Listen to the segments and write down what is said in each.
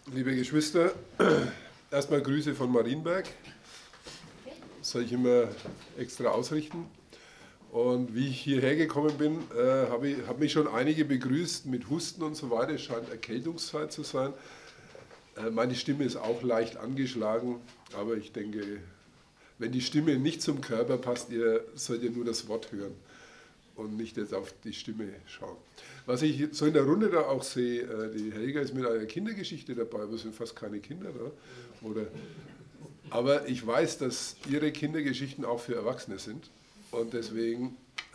Liebe Geschwister, erstmal Grüße von Marienberg. Das soll ich immer extra ausrichten. Und wie ich hierher gekommen bin, haben mich schon einige begrüßt mit Husten und so weiter. Es scheint Erkältungszeit zu sein. Meine Stimme ist auch leicht angeschlagen, aber ich denke, wenn die Stimme nicht zum Körper passt, sollt ihr nur das Wort hören und nicht jetzt auf die Stimme schauen. Was ich so in der Runde da auch sehe, die Helga ist mit einer Kindergeschichte dabei, aber es sind fast keine Kinder da. Aber ich weiß, dass ihre Kindergeschichten auch für Erwachsene sind und deswegen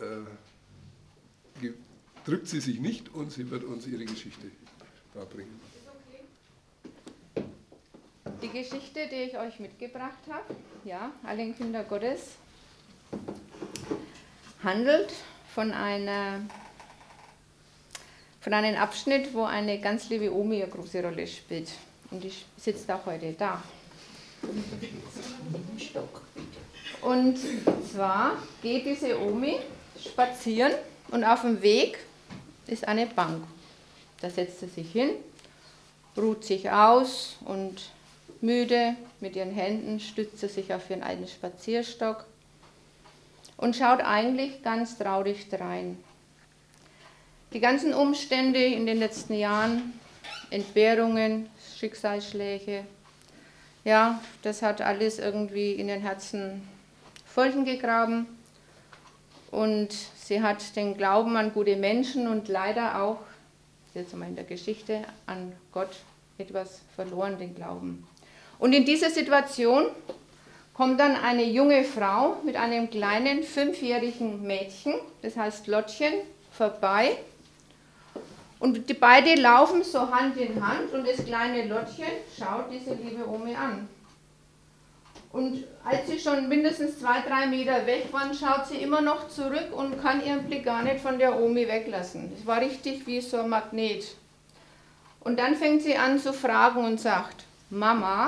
drückt sie sich nicht und sie wird uns ihre Geschichte darbringen. Die Geschichte, die ich euch mitgebracht habe, ja, allen Kinder Gottes, handelt von einem Abschnitt, wo eine ganz liebe Omi eine große Rolle spielt. Und die sitzt auch heute da. Und zwar geht diese Omi spazieren und auf dem Weg ist eine Bank. Da setzt sie sich hin, ruht sich aus und müde mit ihren Händen stützt sie sich auf ihren alten Spazierstock und schaut eigentlich ganz traurig drein. Die ganzen Umstände in den letzten Jahren, Entbehrungen, Schicksalsschläge, ja, das hat alles irgendwie in den Herzen Folgen gegraben und sie hat den Glauben an gute Menschen und leider auch, jetzt mal in der Geschichte, an Gott etwas verloren, den Glauben. Und in dieser Situation kommt dann eine junge Frau mit einem kleinen 5-jährigen Mädchen, das heißt Lottchen, vorbei. Und die beiden laufen so Hand in Hand und das kleine Lottchen schaut diese liebe Omi an. Und als sie schon mindestens 2-3 Meter weg waren, schaut sie immer noch zurück und kann ihren Blick gar nicht von der Omi weglassen. Das war richtig wie so ein Magnet. Und dann fängt sie an zu fragen und sagt, Mama,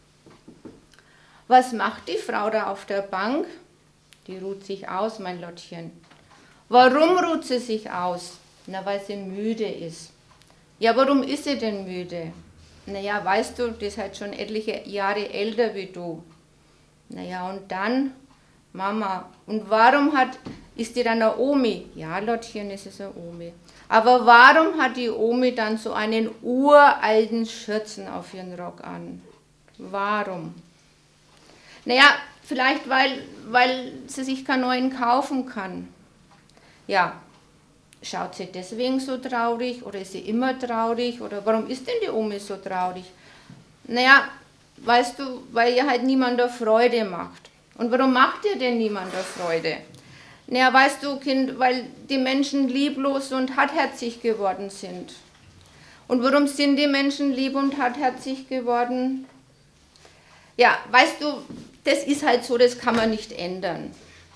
was macht die Frau da auf der Bank? Die ruht sich aus, mein Lottchen. Warum ruht sie sich aus? Na, weil sie müde ist. Ja, warum ist sie denn müde? Naja, weißt du, die ist halt schon etliche Jahre älter wie du. Naja, und dann, Mama, und warum ist die dann eine Omi? Ja, Lottchen, ist es eine Omi. Aber warum hat die Omi dann so einen uralten Schürzen auf ihren Rock an? Warum? Naja, vielleicht weil sie sich keinen neuen kaufen kann. Ja, schaut sie deswegen so traurig oder ist sie immer traurig oder warum ist denn die Omi so traurig? Naja, weißt du, weil ihr halt niemand Freude macht. Und warum macht ihr denn niemand Freude? Naja, weißt du, Kind, weil die Menschen lieblos und hartherzig geworden sind. Und warum sind die Menschen lieb und hartherzig geworden? Ja, weißt du, das ist halt so, das kann man nicht ändern.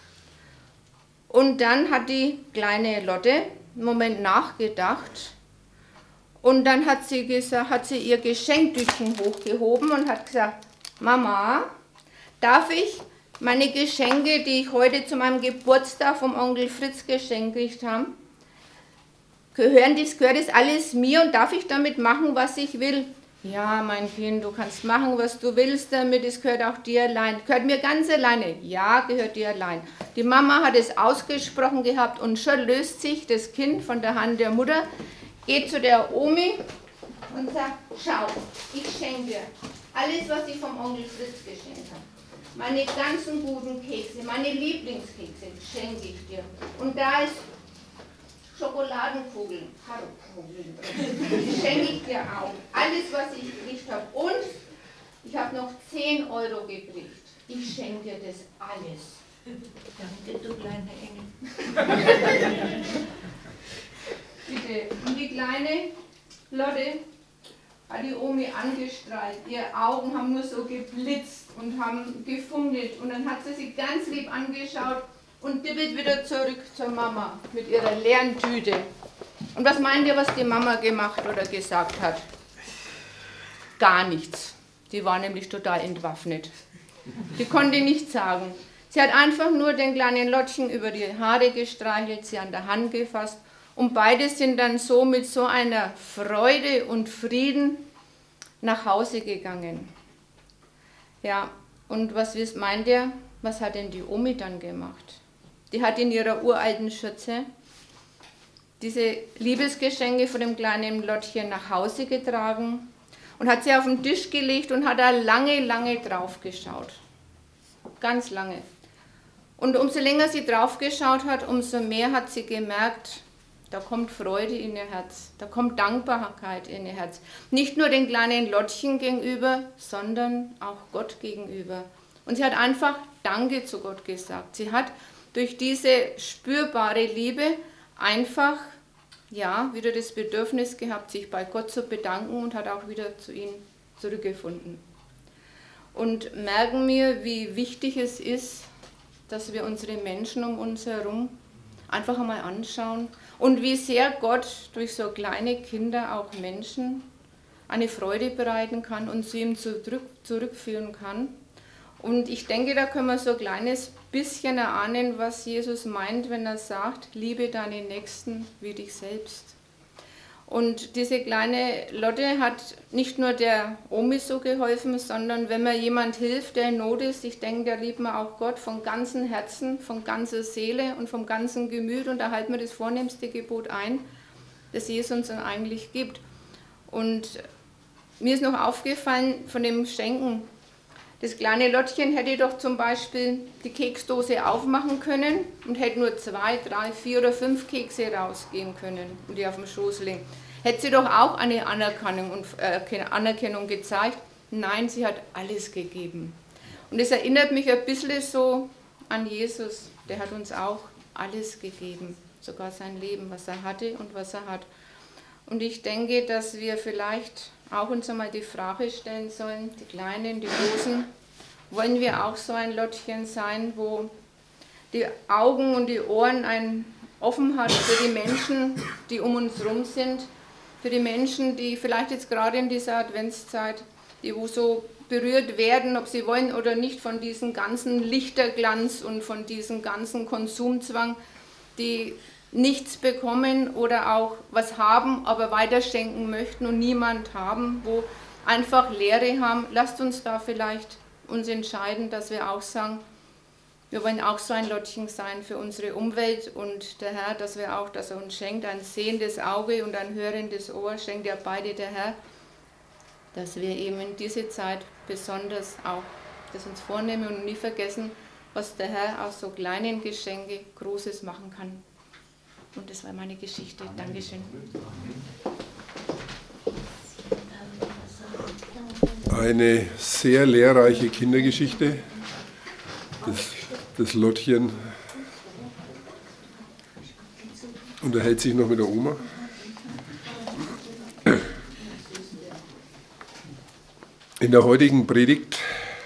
Und dann hat die kleine Lotte einen Moment nachgedacht und dann hat sie ihr Geschenktütchen hochgehoben und hat gesagt, Mama, darf ich meine Geschenke, die ich heute zu meinem Geburtstag vom Onkel Fritz geschenkt gekriegt habe, gehört das alles mir und darf ich damit machen, was ich will? Ja, mein Kind, du kannst machen, was du willst damit, es gehört auch dir allein. Gehört mir ganz alleine? Ja, gehört dir allein. Die Mama hat es ausgesprochen gehabt und schon löst sich das Kind von der Hand der Mutter, geht zu der Omi und sagt, schau, ich schenke dir alles, was ich vom Onkel Fritz geschenkt habe. Meine ganzen guten Kekse, meine Lieblingskekse schenke ich dir. Und da ist Schokoladenkugeln, Hartkugeln, die schenke ich dir auch. Alles, was ich gekriegt habe. Und ich habe noch 10 Euro gekriegt. Ich schenke dir das alles. Danke, du kleiner Engel. Bitte. Und die kleine Lotte hat die Omi angestrahlt. Ihre Augen haben nur so geblitzt und haben gefunkelt. Und dann hat sie sich ganz lieb angeschaut und tippelt wieder zurück zur Mama mit ihrer leeren Tüte. Und was meint ihr, was die Mama gemacht oder gesagt hat? Gar nichts. Die war nämlich total entwaffnet. Die konnte nichts sagen. Sie hat einfach nur den kleinen Lottchen über die Haare gestreichelt, sie an der Hand gefasst und beide sind dann so mit so einer Freude und Frieden nach Hause gegangen. Ja, und was meint ihr? Was hat denn die Omi dann gemacht? Die hat in ihrer uralten Schürze diese Liebesgeschenke von dem kleinen Lottchen nach Hause getragen und hat sie auf den Tisch gelegt und hat da lange, lange drauf geschaut. Ganz lange. Und umso länger sie drauf geschaut hat, umso mehr hat sie gemerkt, da kommt Freude in ihr Herz, da kommt Dankbarkeit in ihr Herz. Nicht nur den kleinen Lottchen gegenüber, sondern auch Gott gegenüber. Und sie hat einfach Danke zu Gott gesagt. Sie hat durch diese spürbare Liebe einfach wieder das Bedürfnis gehabt, sich bei Gott zu bedanken und hat auch wieder zu ihm zurückgefunden. Und merken wir, wie wichtig es ist, dass wir unsere Menschen um uns herum einfach einmal anschauen und wie sehr Gott durch so kleine Kinder auch Menschen eine Freude bereiten kann und zu ihm zurückführen kann. Und ich denke, da können wir so ein kleines bisschen erahnen, was Jesus meint, wenn er sagt, liebe deine Nächsten wie dich selbst. Und diese kleine Lotte hat nicht nur der Omi so geholfen, sondern wenn mir jemand hilft, der in Not ist, ich denke, da liebt man auch Gott von ganzem Herzen, von ganzer Seele und vom ganzen Gemüt und da halten wir das vornehmste Gebot ein, das Jesus uns dann eigentlich gibt. Und mir ist noch aufgefallen von dem Schenken, das kleine Lottchen hätte doch zum Beispiel die Keksdose aufmachen können und hätte nur 2, 3, 4 oder 5 Kekse rausgehen können und die auf dem Schoß legen. Hätte sie doch auch eine Anerkennung gezeigt? Nein, sie hat alles gegeben. Und das erinnert mich ein bisschen so an Jesus. Der hat uns auch alles gegeben, sogar sein Leben, was er hatte und was er hat. Und ich denke, dass wir vielleicht auch uns einmal die Frage stellen sollen, die Kleinen, die Großen, wollen wir auch so ein Lottchen sein, wo die Augen und die Ohren offen hat für die Menschen, die um uns herum sind, für die Menschen, die vielleicht jetzt gerade in dieser Adventszeit, die wo so berührt werden, ob sie wollen oder nicht, von diesem ganzen Lichterglanz und von diesem ganzen Konsumzwang, die nichts bekommen oder auch was haben, aber weiterschenken möchten und niemand haben, wo einfach Leere haben. Lasst uns da vielleicht uns entscheiden, dass wir auch sagen, wir wollen auch so ein Lottchen sein für unsere Umwelt und der Herr, dass er uns schenkt, ein sehendes Auge und ein hörendes Ohr, schenkt ja beide der Herr, dass wir eben in diese Zeit besonders auch das uns vornehmen und nie vergessen, was der Herr aus so kleinen Geschenke Großes machen kann. Und das war meine Geschichte. Dankeschön. Eine sehr lehrreiche Kindergeschichte. Das Lottchen unterhält sich noch mit der Oma. In der heutigen Predigt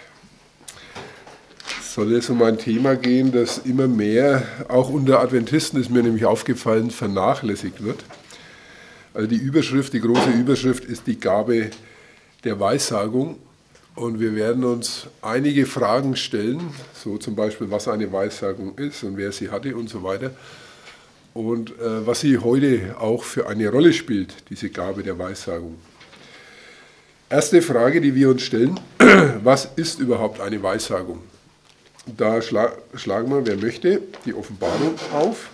soll es um ein Thema gehen, das immer mehr, auch unter Adventisten ist mir nämlich aufgefallen, vernachlässigt wird. Also die große Überschrift ist die Gabe der Weissagung. Und wir werden uns einige Fragen stellen, so zum Beispiel, was eine Weissagung ist und wer sie hatte und so weiter. Und was sie heute auch für eine Rolle spielt, diese Gabe der Weissagung. Erste Frage, die wir uns stellen, was ist überhaupt eine Weissagung? Da schlagen wir, wer möchte, die Offenbarung auf.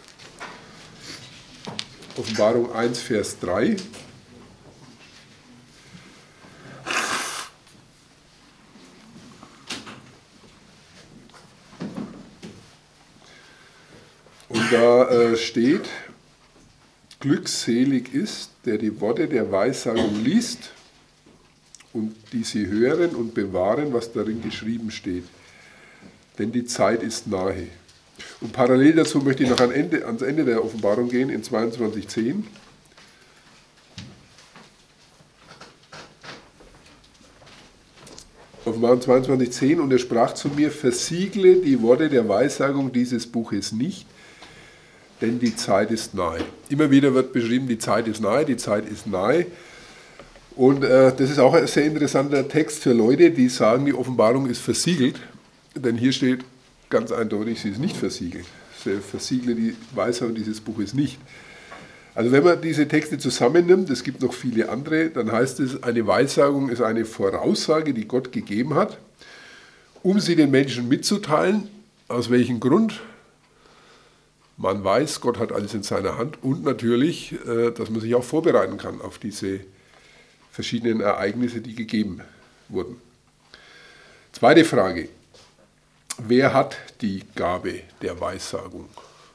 Offenbarung 1, Vers 3. Und da steht, glückselig ist, der die Worte der Weissagung liest und die sie hören und bewahren, was darin geschrieben steht. Denn die Zeit ist nahe. Und parallel dazu möchte ich noch ans Ende der Offenbarung gehen, in 22,10. Offenbarung 22,10, und er sprach zu mir, versiegle die Worte der Weissagung dieses Buches nicht, denn die Zeit ist nahe. Immer wieder wird beschrieben, die Zeit ist nahe, die Zeit ist nahe. Und das ist auch ein sehr interessanter Text für Leute, die sagen, die Offenbarung ist versiegelt. Denn hier steht ganz eindeutig, sie ist nicht versiegelt. Versiegle die Weissagung dieses Buches nicht. Also wenn man diese Texte zusammennimmt, es gibt noch viele andere, dann heißt es, eine Weissagung ist eine Voraussage, die Gott gegeben hat, um sie den Menschen mitzuteilen. Aus welchem Grund? Man weiß, Gott hat alles in seiner Hand und natürlich, dass man sich auch vorbereiten kann auf diese verschiedenen Ereignisse, die gegeben wurden. Zweite Frage. Wer hat die Gabe der Weissagung?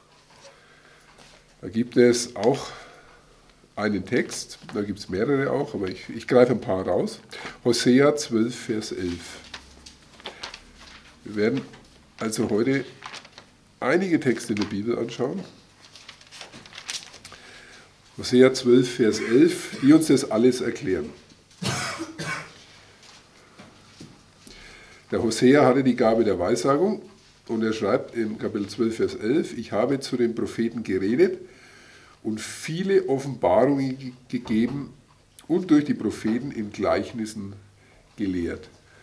Da gibt es auch einen Text, da gibt es mehrere auch, aber ich greife ein paar raus. Hosea 12, Vers 11. Wir werden also heute einige Texte in der Bibel anschauen. Hosea 12, Vers 11, die uns das alles erklären. Der Hosea hatte die Gabe der Weissagung und er schreibt in Kapitel 12, Vers 11, ich habe zu den Propheten geredet und viele Offenbarungen gegeben und durch die Propheten in Gleichnissen gelehrt.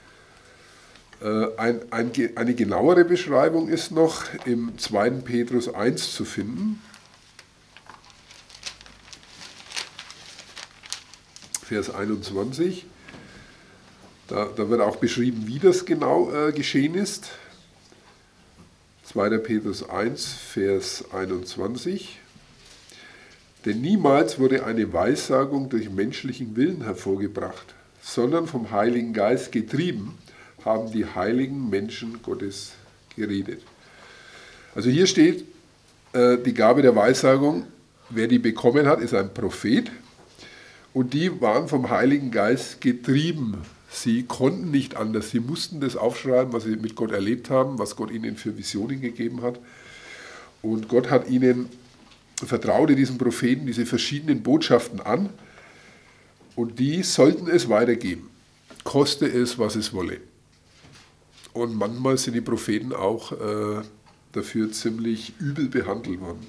Eine genauere Beschreibung ist noch im 2. Petrus 1 zu finden, Vers 21. Da wird auch beschrieben, wie das genau geschehen ist. 2. Petrus 1, Vers 21. Denn niemals wurde eine Weissagung durch menschlichen Willen hervorgebracht, sondern vom Heiligen Geist getrieben haben die heiligen Menschen Gottes geredet. Also hier steht die Gabe der Weissagung, wer die bekommen hat, ist ein Prophet und die waren vom Heiligen Geist getrieben. Sie konnten nicht anders, sie mussten das aufschreiben, was sie mit Gott erlebt haben, was Gott ihnen für Visionen gegeben hat. Und Gott hat ihnen, vertraute diesen Propheten diese verschiedenen Botschaften an und die sollten es weitergeben, koste es, was es wolle. Und manchmal sind die Propheten auch dafür ziemlich übel behandelt worden.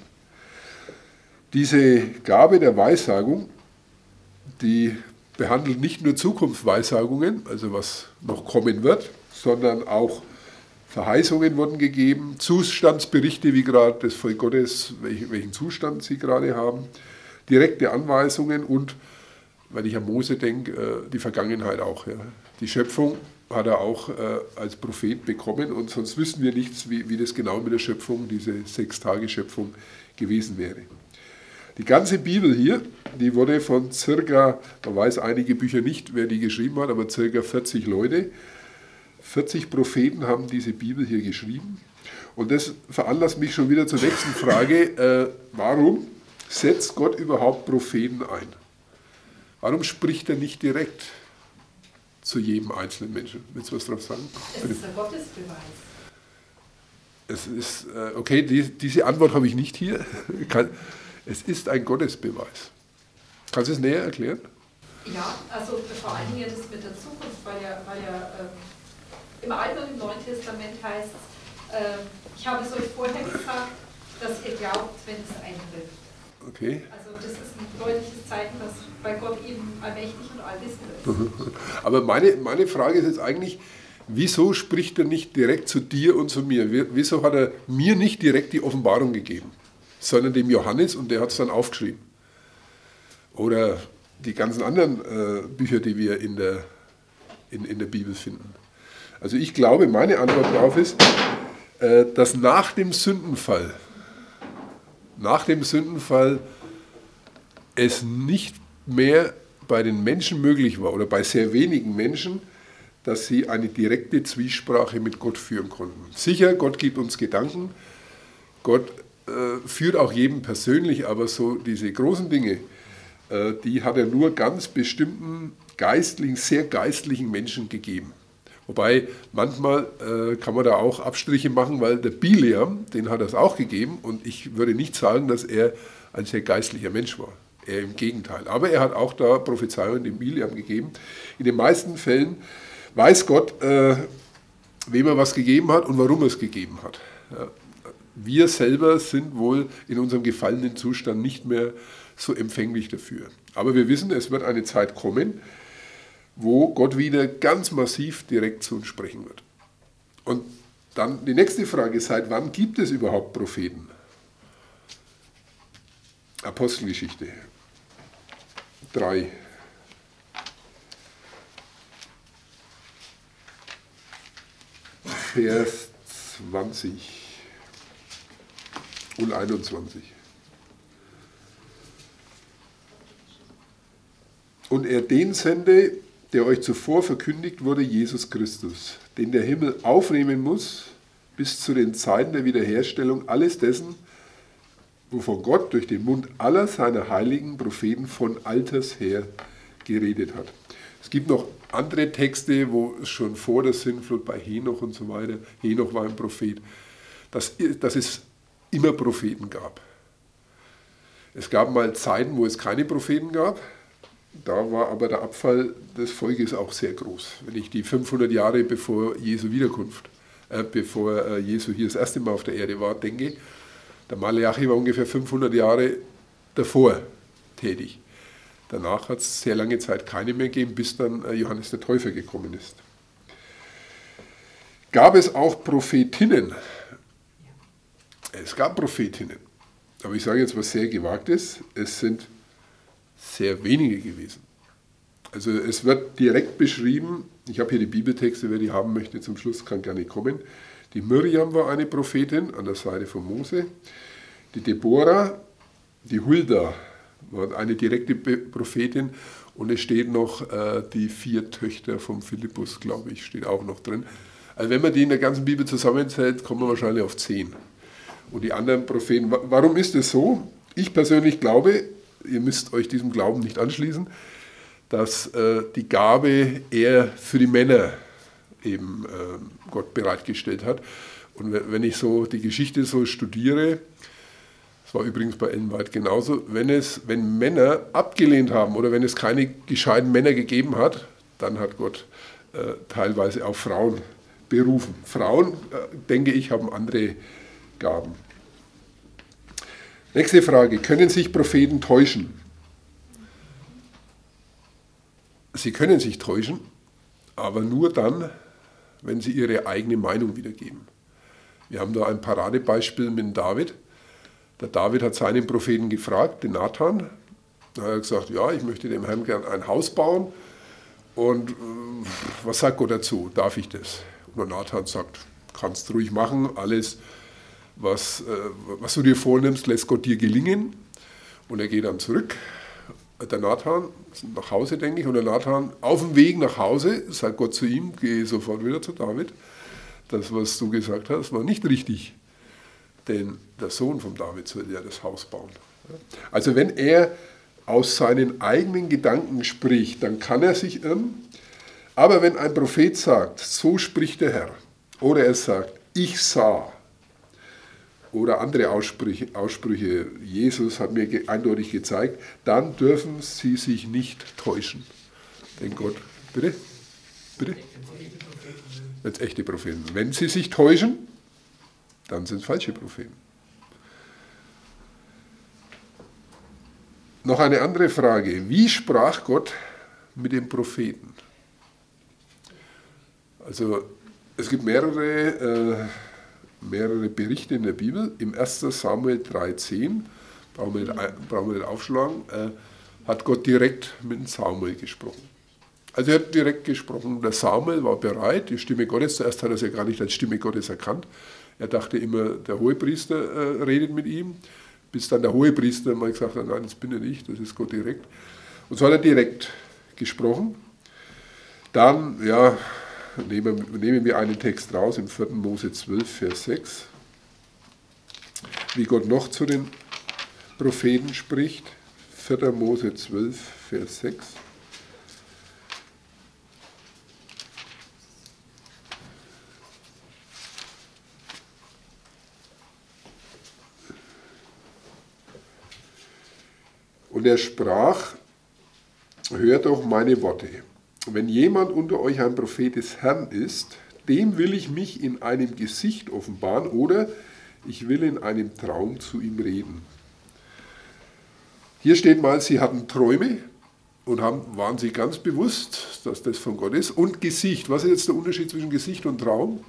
Diese Gabe der Weissagung, die behandelt nicht nur Zukunftsweissagungen, also was noch kommen wird, sondern auch Verheißungen wurden gegeben, Zustandsberichte, wie gerade das Volk Gottes, welchen Zustand sie gerade haben, direkte Anweisungen und, wenn ich an Mose denke, die Vergangenheit auch. Ja. Die Schöpfung hat er auch als Prophet bekommen und sonst wüssten wir nichts, wie das genau mit der Schöpfung, diese 6-Tage-Schöpfung gewesen wäre. Die ganze Bibel hier, die wurde von circa, man weiß einige Bücher nicht, wer die geschrieben hat, aber circa 40 Leute, 40 Propheten haben diese Bibel hier geschrieben. Und das veranlasst mich schon wieder zur nächsten Frage, warum setzt Gott überhaupt Propheten ein? Warum spricht er nicht direkt zu jedem einzelnen Menschen? Willst du was drauf sagen? Es ist ein Gottesbeweis. Es ist, okay, diese Antwort habe ich nicht hier. Es ist ein Gottesbeweis. Kannst du es näher erklären? Ja, also vor allen Dingen das mit der Zukunft, weil ja im Alten und im Neuen Testament heißt ich habe es euch vorher gesagt, dass ihr glaubt, wenn es eintrifft. Okay. Also das ist ein deutliches Zeichen, dass bei Gott eben allmächtig und allwissend ist. Aber meine Frage ist jetzt eigentlich, wieso spricht er nicht direkt zu dir und zu mir? Wieso hat er mir nicht direkt die Offenbarung gegeben, sondern dem Johannes und der hat es dann aufgeschrieben? Oder die ganzen anderen Bücher, die wir in der Bibel finden. Also ich glaube, meine Antwort darauf ist, dass nach dem Sündenfall es nicht mehr bei den Menschen möglich war oder bei sehr wenigen Menschen, dass sie eine direkte Zwiesprache mit Gott führen konnten. Sicher, Gott gibt uns Gedanken, Gott führt auch jedem persönlich, aber so diese großen Dinge, die hat er nur ganz bestimmten geistlichen, sehr geistlichen Menschen gegeben. Wobei manchmal kann man da auch Abstriche machen, weil der Bileam, den hat er es auch gegeben und ich würde nicht sagen, dass er ein sehr geistlicher Mensch war. Eher im Gegenteil. Aber er hat auch da Prophezeiungen dem Bileam gegeben. In den meisten Fällen weiß Gott, wem er was gegeben hat und warum er es gegeben hat. Ja. Wir selber sind wohl in unserem gefallenen Zustand nicht mehr so empfänglich dafür. Aber wir wissen, es wird eine Zeit kommen, wo Gott wieder ganz massiv direkt zu uns sprechen wird. Und dann die nächste Frage, seit wann gibt es überhaupt Propheten? Apostelgeschichte 3. Vers 20 und 21. Und er den sende, der euch zuvor verkündigt wurde, Jesus Christus, den der Himmel aufnehmen muss, bis zu den Zeiten der Wiederherstellung alles dessen, wovon Gott durch den Mund aller seiner heiligen Propheten von alters her geredet hat. Es gibt noch andere Texte, wo es schon vor der Sintflut bei Henoch und so weiter, Henoch war ein Prophet, dass es immer Propheten gab. Es gab mal Zeiten, wo es keine Propheten gab, da war aber der Abfall des Volkes auch sehr groß. Wenn ich die 500 Jahre bevor Jesu Wiederkunft, bevor Jesu hier das erste Mal auf der Erde war, denke, der Maleachi war ungefähr 500 Jahre davor tätig. Danach hat es sehr lange Zeit keine mehr gegeben, bis dann Johannes der Täufer gekommen ist. Gab es auch Prophetinnen? Es gab Prophetinnen, aber ich sage jetzt was sehr Gewagtes, es sind sehr wenige gewesen. Also es wird direkt beschrieben, ich habe hier die Bibeltexte, wer die haben möchte zum Schluss, kann gerne kommen. Die Miriam war eine Prophetin an der Seite von Mose, die Deborah, die Hulda war eine direkte Prophetin und es steht noch die 4 Töchter vom Philippus, glaube ich, steht auch noch drin. Also wenn man die in der ganzen Bibel zusammenzählt, kommt man wahrscheinlich auf 10. Und die anderen Propheten, warum ist es so? Ich persönlich glaube, ihr müsst euch diesem Glauben nicht anschließen, dass die Gabe eher für die Männer eben Gott bereitgestellt hat. Und wenn ich so die Geschichte so studiere, das war übrigens bei Ellen White genauso, wenn Männer abgelehnt haben oder wenn es keine gescheiten Männer gegeben hat, dann hat Gott teilweise auch Frauen berufen. Frauen, denke ich, haben andere Gaben. Nächste Frage, können sich Propheten täuschen? Sie können sich täuschen, aber nur dann, wenn sie ihre eigene Meinung wiedergeben. Wir haben da ein Paradebeispiel mit David. Der David hat seinen Propheten gefragt, den Nathan. Da hat er gesagt, ja, ich möchte dem Herrn gern ein Haus bauen. Und was sagt Gott dazu? Darf ich das? Und der Nathan sagt, kannst du ruhig machen, alles, was du dir vornimmst, lässt Gott dir gelingen. Und er geht dann zurück. Der Nathan, nach Hause denke ich, und der Nathan auf dem Weg nach Hause, sagt Gott zu ihm, geh sofort wieder zu David. Das, was du gesagt hast, war nicht richtig. Denn der Sohn von David soll ja das Haus bauen. Also wenn er aus seinen eigenen Gedanken spricht, dann kann er sich irren. Aber wenn ein Prophet sagt, so spricht der Herr, oder er sagt, ich sah, oder andere Aussprüche, Jesus hat mir eindeutig gezeigt, dann dürfen sie sich nicht täuschen. Denn Gott, bitte? Bitte? Wenn es echte Propheten sind. Wenn sie sich täuschen, dann sind es falsche Propheten. Noch eine andere Frage. Wie sprach Gott mit den Propheten? Also es gibt mehrere Berichte in der Bibel. Im 1. Samuel 3,10, brauchen wir nicht aufschlagen, hat Gott direkt mit Samuel gesprochen. Also er hat direkt gesprochen, der Samuel war bereit, die Stimme Gottes, zuerst hat er es ja gar nicht als Stimme Gottes erkannt. Er dachte immer, der Hohepriester redet mit ihm, bis dann der Hohepriester mal gesagt hat, nein, das bin ich nicht, das ist Gott direkt. Und so hat er direkt gesprochen. Dann, ja, nehmen wir einen Text raus, im 4. Mose 12, Vers 6, wie Gott noch zu den Propheten spricht. 4. Mose 12, Vers 6. Und er sprach, hört doch meine Worte. Wenn jemand unter euch ein Prophet des Herrn ist, dem will ich mich in einem Gesicht offenbaren oder ich will in einem Traum zu ihm reden. Hier steht mal, sie hatten Träume und waren sich ganz bewusst, dass das von Gott ist. Und Gesicht, was ist jetzt der Unterschied zwischen Gesicht und Traum?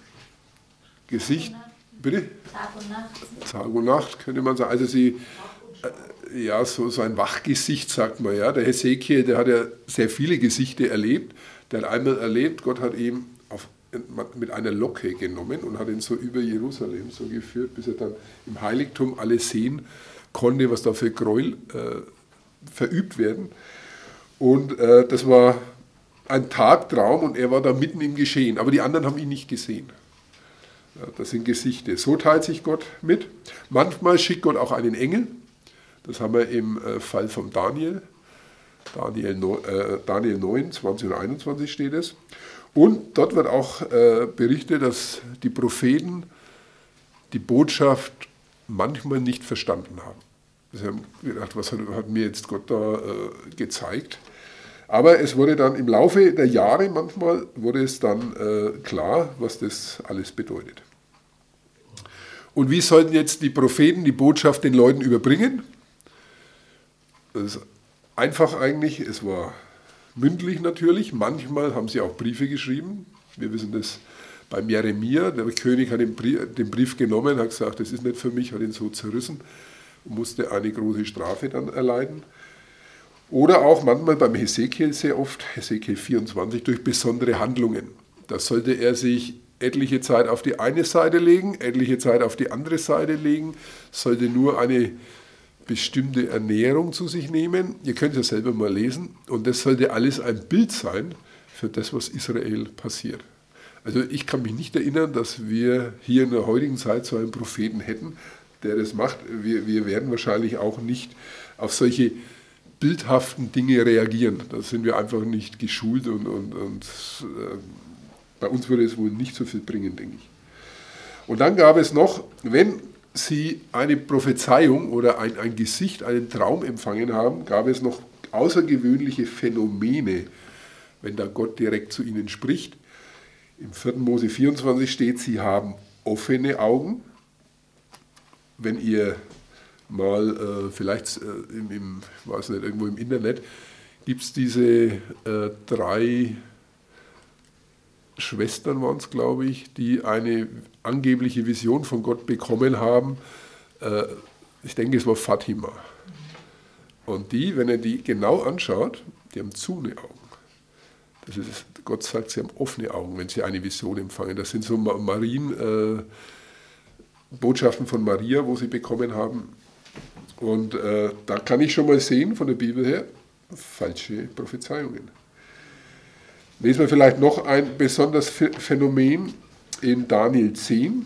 Gesicht, bitte? Tag und Nacht. Tag und Nacht könnte man sagen. Also sie ja, so ein Wachgesicht, sagt man. Ja. Der Hesekiel, der hat ja sehr viele Gesichter erlebt. Der hat einmal erlebt, Gott hat ihn mit einer Locke genommen und hat ihn so über Jerusalem so geführt, bis er dann im Heiligtum alles sehen konnte, was da für Gräuel verübt werden. Und das war ein Tagtraum und er war da mitten im Geschehen. Aber die anderen haben ihn nicht gesehen. Ja, das sind Gesichter. So teilt sich Gott mit. Manchmal schickt Gott auch einen Engel. Das haben wir im Fall von Daniel. Daniel 9, 20 und 21 steht es. Und dort wird auch berichtet, dass die Propheten die Botschaft manchmal nicht verstanden haben. Sie haben gedacht, was hat mir jetzt Gott da gezeigt? Aber es wurde dann im Laufe der Jahre, manchmal wurde es dann klar, was das alles bedeutet. Und wie sollten jetzt die Propheten die Botschaft den Leuten überbringen? Das ist einfach eigentlich, es war mündlich natürlich, manchmal haben sie auch Briefe geschrieben. Wir wissen das beim Jeremia, der König hat den Brief genommen, hat gesagt, das ist nicht für mich, hat ihn so zerrissen und musste eine große Strafe dann erleiden. Oder auch manchmal beim Hesekiel sehr oft, Hesekiel 24, durch besondere Handlungen. Da sollte er sich etliche Zeit auf die eine Seite legen, etliche Zeit auf die andere Seite legen, sollte nur eine bestimmte Ernährung zu sich nehmen. Ihr könnt es ja selber mal lesen. Und das sollte alles ein Bild sein für das, was Israel passiert. Also ich kann mich nicht erinnern, dass wir hier in der heutigen Zeit so einen Propheten hätten, der das macht. Wir werden wahrscheinlich auch nicht auf solche bildhaften Dinge reagieren. Da sind wir einfach nicht geschult und bei uns würde es wohl nicht so viel bringen, denke ich. Und dann gab es noch, wenn Sie eine Prophezeiung oder ein Gesicht, einen Traum empfangen haben, gab es noch außergewöhnliche Phänomene, wenn da Gott direkt zu ihnen spricht. Im 4. Mose 24 steht, sie haben offene Augen. Wenn ihr mal vielleicht weiß nicht, irgendwo im Internet gibt es diese 3 Schwestern waren es, glaube ich, die eine angebliche Vision von Gott bekommen haben. Ich denke, es war Fatima. Und die, wenn ihr die genau anschaut, die haben zune Augen. Das ist, Gott sagt, sie haben offene Augen, wenn sie eine Vision empfangen. Das sind so Botschaften von Maria, wo sie bekommen haben. Und da kann ich schon mal sehen, von der Bibel her, falsche Prophezeiungen. Lesen wir vielleicht noch ein besonderes Phänomen in Daniel 10.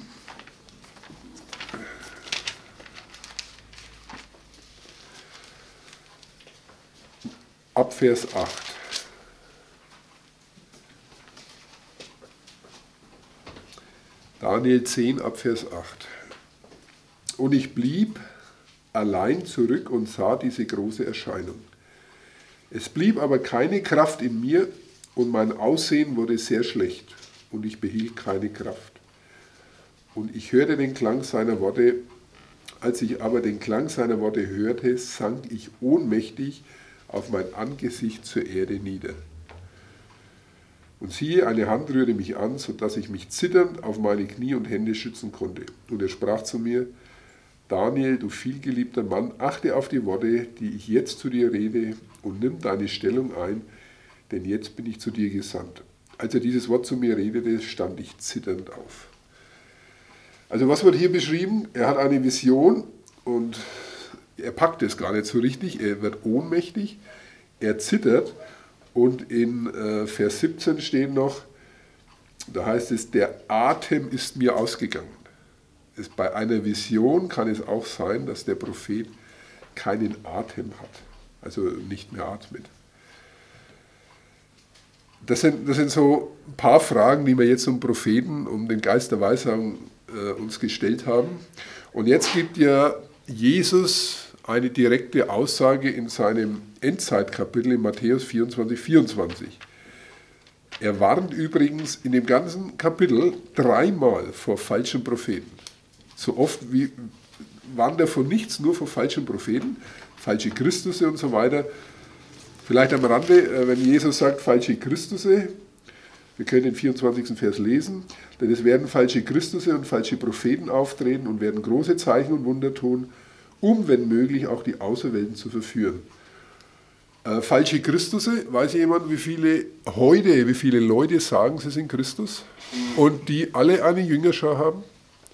Ab Vers 8. Daniel 10 ab Vers 8. Und ich blieb allein zurück und sah diese große Erscheinung. Es blieb aber keine Kraft in mir, und mein Aussehen wurde sehr schlecht, und ich behielt keine Kraft. Und ich hörte den Klang seiner Worte. Als ich aber den Klang seiner Worte hörte, sank ich ohnmächtig auf mein Angesicht zur Erde nieder. Und siehe, eine Hand rührte mich an, sodass ich mich zitternd auf meine Knie und Hände schützen konnte. Und er sprach zu mir, Daniel, du vielgeliebter Mann, achte auf die Worte, die ich jetzt zu dir rede, und nimm deine Stellung ein, denn jetzt bin ich zu dir gesandt. Als er dieses Wort zu mir redete, stand ich zitternd auf. Also was wird hier beschrieben? Er hat eine Vision und er packt es gar nicht so richtig. Er wird ohnmächtig, er zittert und in Vers 17 steht noch, da heißt es, der Atem ist mir ausgegangen. Bei einer Vision kann es auch sein, dass der Prophet keinen Atem hat, also nicht mehr atmet. Das sind so ein paar Fragen, die wir jetzt um Propheten, um den Geist der Weissagung uns gestellt haben. Und jetzt gibt ja Jesus eine direkte Aussage in seinem Endzeitkapitel in Matthäus 24, 24. Er warnt übrigens in dem ganzen Kapitel 3-mal vor falschen Propheten. So oft wie warnt er vor nichts, nur vor falschen Propheten, falsche Christusse und so weiter. Vielleicht am Rande, wenn Jesus sagt, falsche Christusse, wir können den 24. Vers lesen, denn es werden falsche Christusse und falsche Propheten auftreten und werden große Zeichen und Wunder tun um, wenn möglich, auch die Auserwählten zu verführen. Falsche Christusse, weiß jemand, wie viele Leute sagen, sie sind Christus und die alle eine Jüngerschar haben?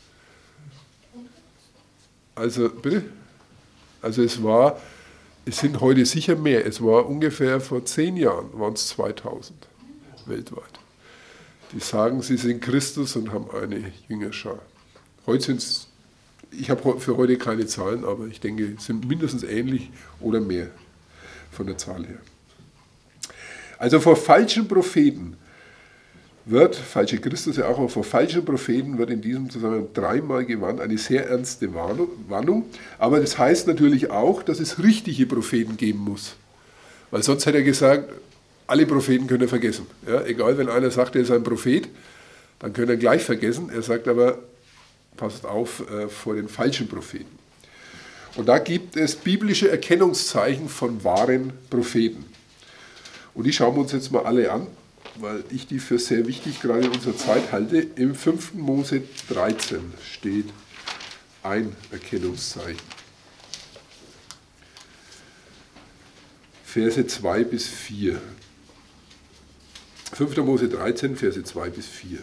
Also, bitte? Also es sind heute sicher mehr. Es war ungefähr vor 10 Jahren, waren es 2000 weltweit. Die sagen, sie sind Christus und haben eine Jüngerschar. Heute sind es, ich habe für heute keine Zahlen, aber ich denke, es sind mindestens ähnlich oder mehr von der Zahl her. Also vor falschen Propheten falsche Christus ja auch, aber vor falschen Propheten wird in diesem Zusammenhang 3-mal gewarnt, eine sehr ernste Warnung. Aber das heißt natürlich auch, dass es richtige Propheten geben muss. Weil sonst hätte er gesagt, alle Propheten können er vergessen. Ja, egal, wenn einer sagt, er ist ein Prophet, dann können er gleich vergessen. Er sagt aber, passt auf vor den falschen Propheten. Und da gibt es biblische Erkennungszeichen von wahren Propheten. Und die schauen wir uns jetzt mal alle an, weil ich die für sehr wichtig gerade in unserer Zeit halte. Im 5. Mose 13 steht ein Erkennungszeichen. Verse 2 bis 4. 5. Mose 13, Verse 2 bis 4.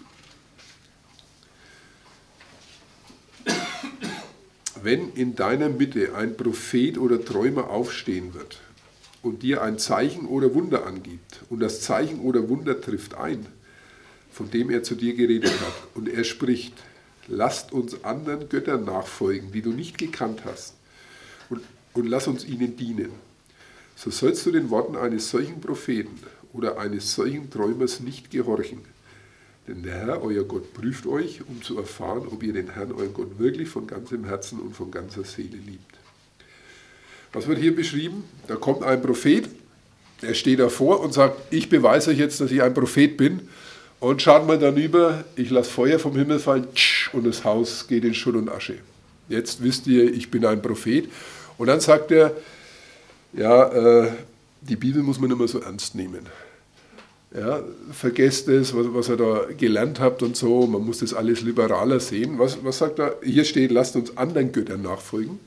Wenn in deiner Mitte ein Prophet oder Träumer aufstehen wird und dir ein Zeichen oder Wunder angibt und das Zeichen oder Wunder trifft ein, von dem er zu dir geredet hat, und er spricht, lasst uns anderen Göttern nachfolgen, die du nicht gekannt hast, und lass uns ihnen dienen, so sollst du den Worten eines solchen Propheten oder eines solchen Träumers nicht gehorchen. Denn der Herr, euer Gott, prüft euch, um zu erfahren, ob ihr den Herrn, euren Gott, wirklich von ganzem Herzen und von ganzer Seele liebt. Was wird hier beschrieben? Da kommt ein Prophet, der steht davor und sagt, ich beweise euch jetzt, dass ich ein Prophet bin. Und schaut mal darüber, ich lasse Feuer vom Himmel fallen und das Haus geht in Schutt und Asche. Jetzt wisst ihr, ich bin ein Prophet. Und dann sagt er, ja, die Bibel muss man immer so ernst nehmen. Ja, vergesst es, was ihr da gelernt habt und so, man muss das alles liberaler sehen. Was sagt er? Hier steht, lasst uns anderen Göttern nachfolgen,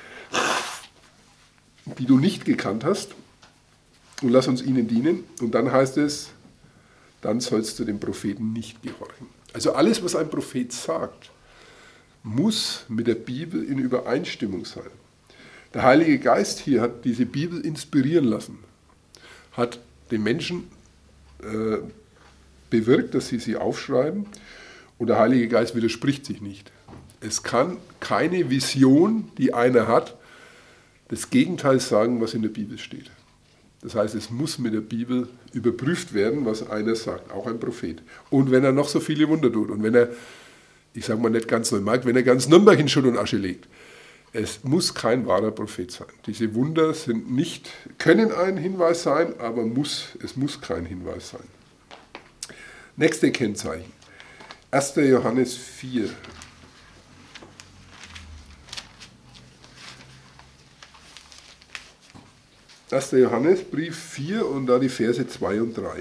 die du nicht gekannt hast, und lass uns ihnen dienen. Und dann heißt es, dann sollst du dem Propheten nicht gehorchen. Also alles, was ein Prophet sagt, muss mit der Bibel in Übereinstimmung sein. Der Heilige Geist hier hat diese Bibel inspirieren lassen, hat den Menschen bewirkt, dass sie aufschreiben, und der Heilige Geist widerspricht sich nicht. Es kann keine Vision, die einer hat, das Gegenteil sagen, was in der Bibel steht. Das heißt, es muss mit der Bibel überprüft werden, was einer sagt, auch ein Prophet. Und wenn er noch so viele Wunder tut und wenn er, ich sage mal nicht ganz Neumarkt, wenn er ganz Nürnberg in Schutt und Asche legt, es muss kein wahrer Prophet sein. Diese Wunder können ein Hinweis sein, aber es muss kein Hinweis sein. Nächste Kennzeichen. 1. Johannes 4. Johannesbrief 4 und da die Verse 2 und 3.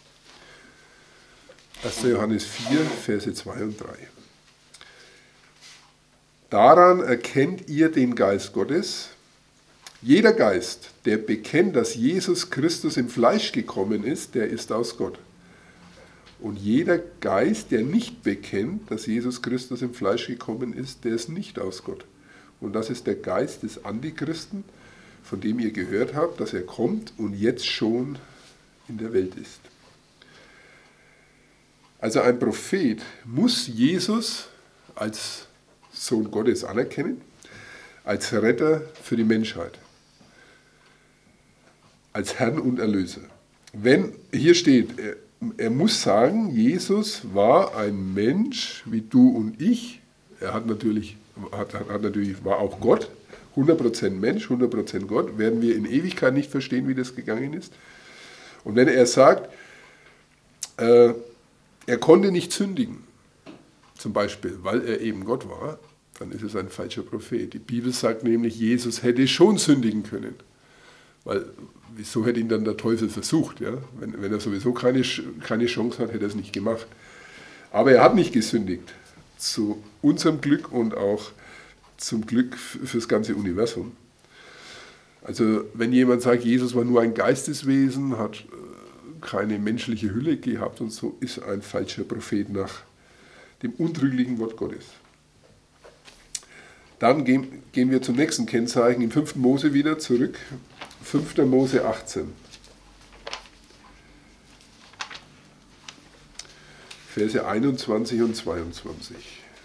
1. Johannes 4, Verse 2 und 3. Daran erkennt ihr den Geist Gottes. Jeder Geist, der bekennt, dass Jesus Christus im Fleisch gekommen ist, der ist aus Gott. Und jeder Geist, der nicht bekennt, dass Jesus Christus im Fleisch gekommen ist, der ist nicht aus Gott. Und das ist der Geist des Antichristen, von dem ihr gehört habt, dass er kommt und jetzt schon in der Welt ist. Also ein Prophet muss Jesus als Sohn Gottes anerkennen, als Retter für die Menschheit, als Herrn und Erlöser. Wenn hier steht, er muss sagen, Jesus war ein Mensch wie du und ich. Er war auch Gott, 100% Mensch, 100% Gott. Werden wir in Ewigkeit nicht verstehen, wie das gegangen ist. Und wenn er sagt, er konnte nicht sündigen, zum Beispiel, weil er eben Gott war, dann ist es ein falscher Prophet. Die Bibel sagt nämlich, Jesus hätte schon sündigen können. Weil, wieso hätte ihn dann der Teufel versucht? Ja? Wenn er sowieso keine Chance hat, hätte er es nicht gemacht. Aber er hat nicht gesündigt. Zu unserem Glück und auch zum Glück fürs ganze Universum. Also wenn jemand sagt, Jesus war nur ein Geisteswesen, hat keine menschliche Hülle gehabt und so, ist ein falscher Prophet nach dem untrüglichen Wort Gottes. Dann gehen wir zum nächsten Kennzeichen, im 5. Mose wieder zurück, 5. Mose 18. Verse 21 und 22.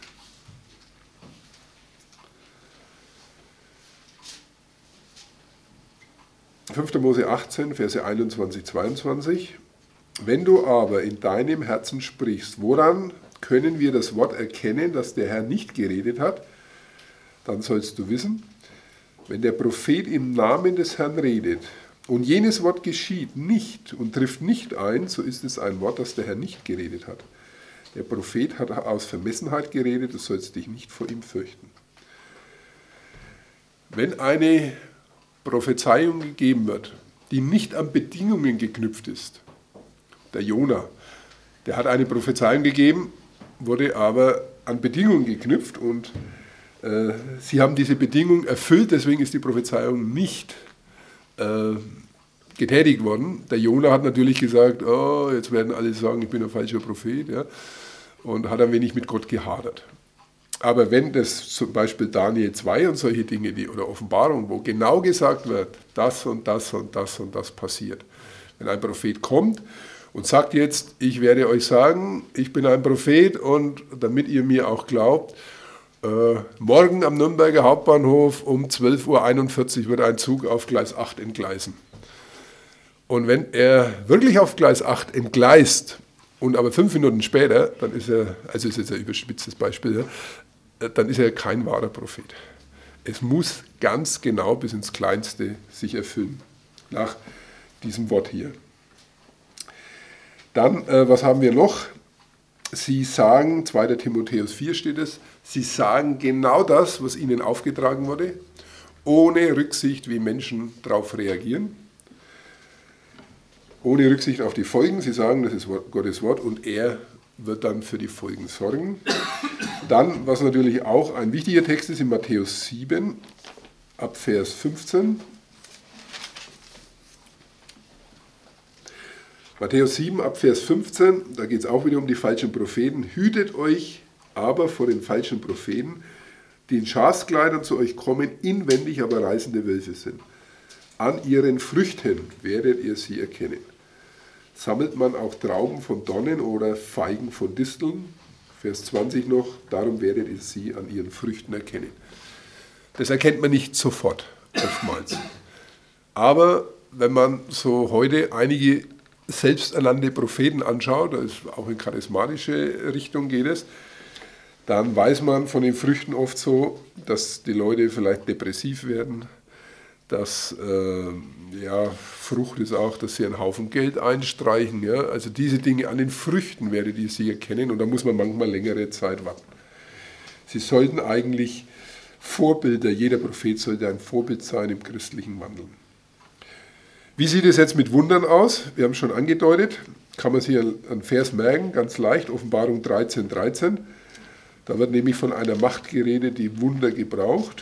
5. Mose 18, Verse 21, 22. Wenn du aber in deinem Herzen sprichst, woran können wir das Wort erkennen, dass der Herr nicht geredet hat? Dann sollst du wissen, wenn der Prophet im Namen des Herrn redet und jenes Wort geschieht nicht und trifft nicht ein, so ist es ein Wort, das der Herr nicht geredet hat. Der Prophet hat aus Vermessenheit geredet, du sollst dich nicht vor ihm fürchten. Wenn eine Prophezeiung gegeben wird, die nicht an Bedingungen geknüpft ist, der Jona, der hat eine Prophezeiung gegeben, wurde aber an Bedingungen geknüpft und sie haben diese Bedingung erfüllt, deswegen ist die Prophezeiung nicht getätigt worden. Der Jona hat natürlich gesagt, oh, jetzt werden alle sagen, ich bin ein falscher Prophet, ja, und hat ein wenig mit Gott gehadert. Aber wenn das zum Beispiel Daniel 2 und solche Dinge, oder Offenbarung, wo genau gesagt wird, das und das und das und das passiert. Wenn ein Prophet kommt und sagt jetzt, ich werde euch sagen, ich bin ein Prophet und damit ihr mir auch glaubt, morgen am Nürnberger Hauptbahnhof um 12:41 Uhr wird ein Zug auf Gleis 8 entgleisen. Und wenn er wirklich auf Gleis 8 entgleist und aber 5 Minuten später, dann ist er, also ist jetzt ein überspitztes Beispiel, dann ist er kein wahrer Prophet. Es muss ganz genau bis ins Kleinste sich erfüllen, nach diesem Wort hier. Dann, was haben wir noch? Sie sagen, 2. Timotheus 4 steht es, sie sagen genau das, was ihnen aufgetragen wurde, ohne Rücksicht, wie Menschen darauf reagieren. Ohne Rücksicht auf die Folgen. Sie sagen, das ist Gottes Wort und er wird dann für die Folgen sorgen. Dann, was natürlich auch ein wichtiger Text ist, in Matthäus 7, ab Vers 15. Matthäus 7, ab Vers 15, da geht es auch wieder um die falschen Propheten. Hütet euch aber vor den falschen Propheten, die in Schafskleidern zu euch kommen, inwendig aber reißende Wölfe sind. An ihren Früchten werdet ihr sie erkennen. Sammelt man auch Trauben von Dornen oder Feigen von Disteln? Vers 20 noch, darum werdet ihr sie an ihren Früchten erkennen. Das erkennt man nicht sofort, oftmals. Aber wenn man so heute einige selbsternannte Propheten anschaut, das ist auch in charismatische Richtung geht es, dann weiß man von den Früchten oft so, dass die Leute vielleicht depressiv werden, dass Frucht ist auch, dass sie einen Haufen Geld einstreichen. Ja? Also diese Dinge an den Früchten werdet ihr sie erkennen und da muss man manchmal längere Zeit warten. Sie sollten eigentlich Vorbilder, jeder Prophet sollte ein Vorbild sein im christlichen Wandeln. Wie sieht es jetzt mit Wundern aus? Wir haben es schon angedeutet, kann man sich einen Vers merken, ganz leicht, Offenbarung 13, 13. Da wird nämlich von einer Macht geredet, die Wunder gebraucht.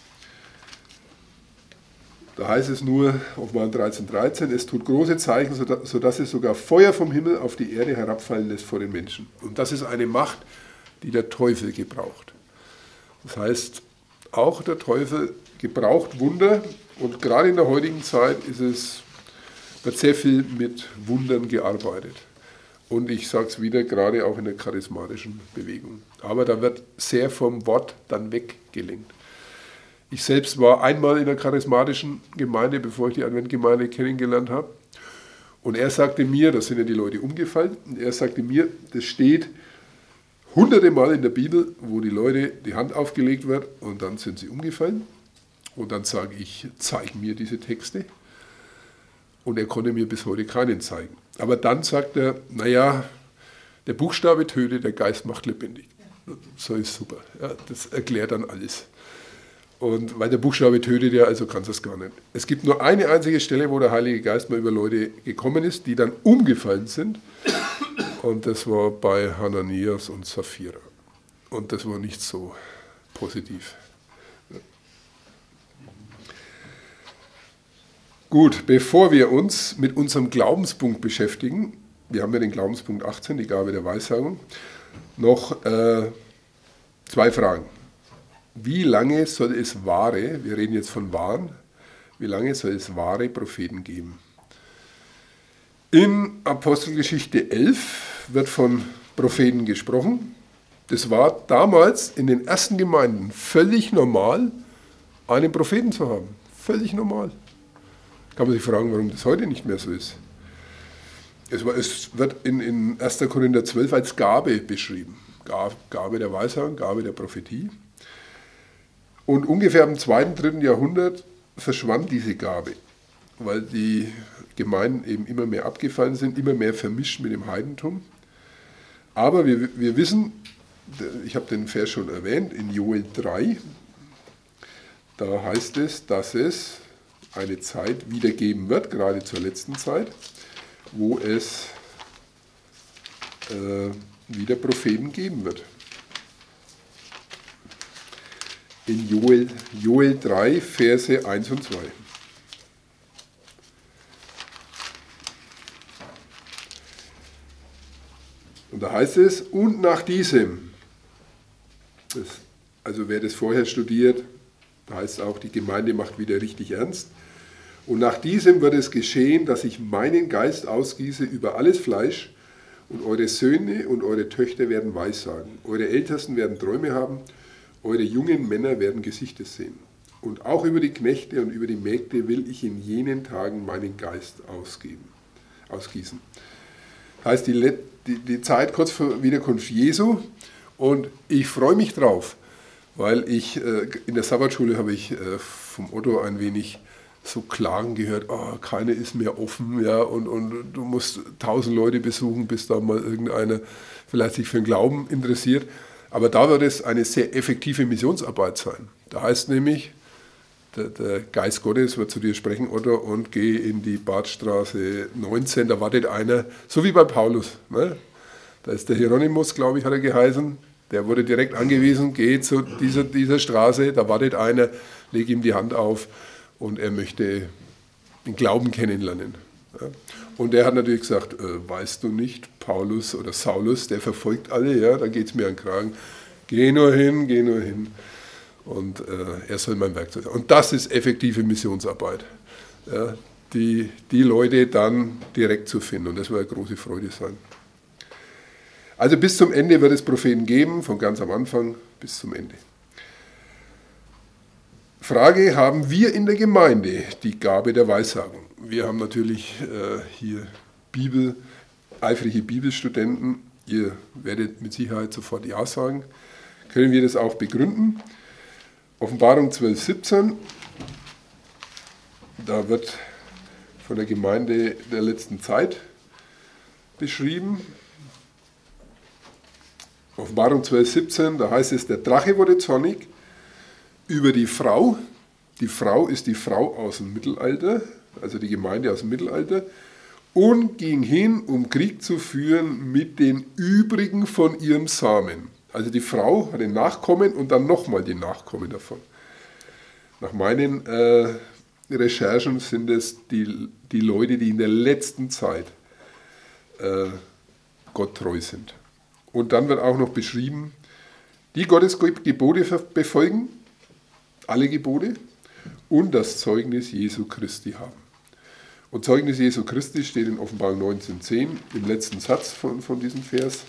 Da heißt es nur, Offenbarung 13, 13, es tut große Zeichen, sodass es sogar Feuer vom Himmel auf die Erde herabfallen lässt vor den Menschen. Und das ist eine Macht, die der Teufel gebraucht. Das heißt, auch der Teufel gebraucht Wunder und gerade in der heutigen Zeit wird sehr viel mit Wundern gearbeitet. Und ich sage es wieder, gerade auch in der charismatischen Bewegung. Aber da wird sehr vom Wort dann weggelenkt. Ich selbst war einmal in der charismatischen Gemeinde, bevor ich die Adventgemeinde kennengelernt habe. Und er sagte mir, da sind ja die Leute umgefallen, und er sagte mir, das steht hunderte Mal in der Bibel, wo die Leute die Hand aufgelegt wird und dann sind sie umgefallen. Und dann sage ich, zeig mir diese Texte. Und er konnte mir bis heute keinen zeigen. Aber dann sagt er, naja, der Buchstabe tötet, der Geist macht lebendig. So ist super. Ja, das erklärt dann alles. Und weil der Buchstabe tötet ja, also kannst du es gar nicht. Es gibt nur eine einzige Stelle, wo der Heilige Geist mal über Leute gekommen ist, die dann umgefallen sind. Und das war bei Hananias und Sapphira. Und das war nicht so positiv. Gut, bevor wir uns mit unserem Glaubenspunkt beschäftigen, wir haben ja den Glaubenspunkt 18, die Gabe der Weissagung, noch 2 Fragen. Wie lange soll es wahre, wir reden jetzt von wahren, wie lange soll es wahre Propheten geben? In Apostelgeschichte 11 wird von Propheten gesprochen. Das war damals in den ersten Gemeinden völlig normal, einen Propheten zu haben. Völlig normal. Kann man sich fragen, warum das heute nicht mehr so ist. Es wird in 1. Korinther 12 als Gabe beschrieben. Gabe der Weissagung, Gabe der Prophetie. Und ungefähr im 2., 3. Jahrhundert verschwand diese Gabe, weil die Gemeinden eben immer mehr abgefallen sind, immer mehr vermischt mit dem Heidentum. Aber wir wissen, ich habe den Vers schon erwähnt, in Joel 3, da heißt es, dass es eine Zeit wieder geben wird, gerade zur letzten Zeit, wo es wieder Propheten geben wird. In Joel 3, Verse 1 und 2. Und da heißt es, und nach diesem, also wer das vorher studiert, da heißt es auch, die Gemeinde macht wieder richtig ernst. Und nach diesem wird es geschehen, dass ich meinen Geist ausgieße über alles Fleisch, und eure Söhne und eure Töchter werden Weissagen. Eure Ältesten werden Träume haben, eure jungen Männer werden Gesichter sehen. Und auch über die Knechte und über die Mägde will ich in jenen Tagen meinen Geist ausgießen. Das heißt, die Zeit kurz vor Wiederkunft Jesu, und ich freue mich drauf, weil ich in der Sabbatschule habe ich vom Otto ein wenig so Klagen gehört, oh, keiner ist mehr offen, ja, und du musst 1000 Leute besuchen, bis da mal irgendeiner vielleicht sich für den Glauben interessiert. Aber da wird es eine sehr effektive Missionsarbeit sein. Da heißt nämlich, der Geist Gottes wird zu dir sprechen, Otto, und geh in die Badstraße 19, da wartet einer, so wie bei Paulus. Ne? Da ist der Hieronymus, glaube ich, hat er geheißen, der wurde direkt angewiesen, geh zu dieser Straße, da wartet einer, leg ihm die Hand auf und er möchte den Glauben kennenlernen. Ja? Und der hat natürlich gesagt, weißt du nicht, Paulus oder Saulus, der verfolgt alle, ja, da geht es mir an den Kragen, geh nur hin. Und er soll mein Werkzeug sein. Und das ist effektive Missionsarbeit, ja, die Leute dann direkt zu finden. Und das wird eine große Freude sein. Also bis zum Ende wird es Propheten geben, von ganz am Anfang bis zum Ende. Frage, haben wir in der Gemeinde die Gabe der Weissagung? Wir haben natürlich hier eifrige Bibelstudenten. Ihr werdet mit Sicherheit sofort Ja sagen. Können wir das auch begründen? Offenbarung 12, 17, da wird von der Gemeinde der letzten Zeit beschrieben. Offenbarung 12, 17, da heißt es, der Drache wurde zornig über die Frau. Die Frau ist die Frau aus dem Mittelalter, also die Gemeinde aus dem Mittelalter, und ging hin, um Krieg zu führen mit den übrigen von ihrem Samen. Also die Frau hat den Nachkommen und dann nochmal die Nachkommen davon. Nach meinen Recherchen sind es die Leute, die in der letzten Zeit Gott treu sind. Und dann wird auch noch beschrieben, die Gottes Gebote befolgen, alle Gebote, und das Zeugnis Jesu Christi haben. Und Zeugnis Jesu Christi steht in Offenbarung 19,10 im letzten Satz von diesem Vers.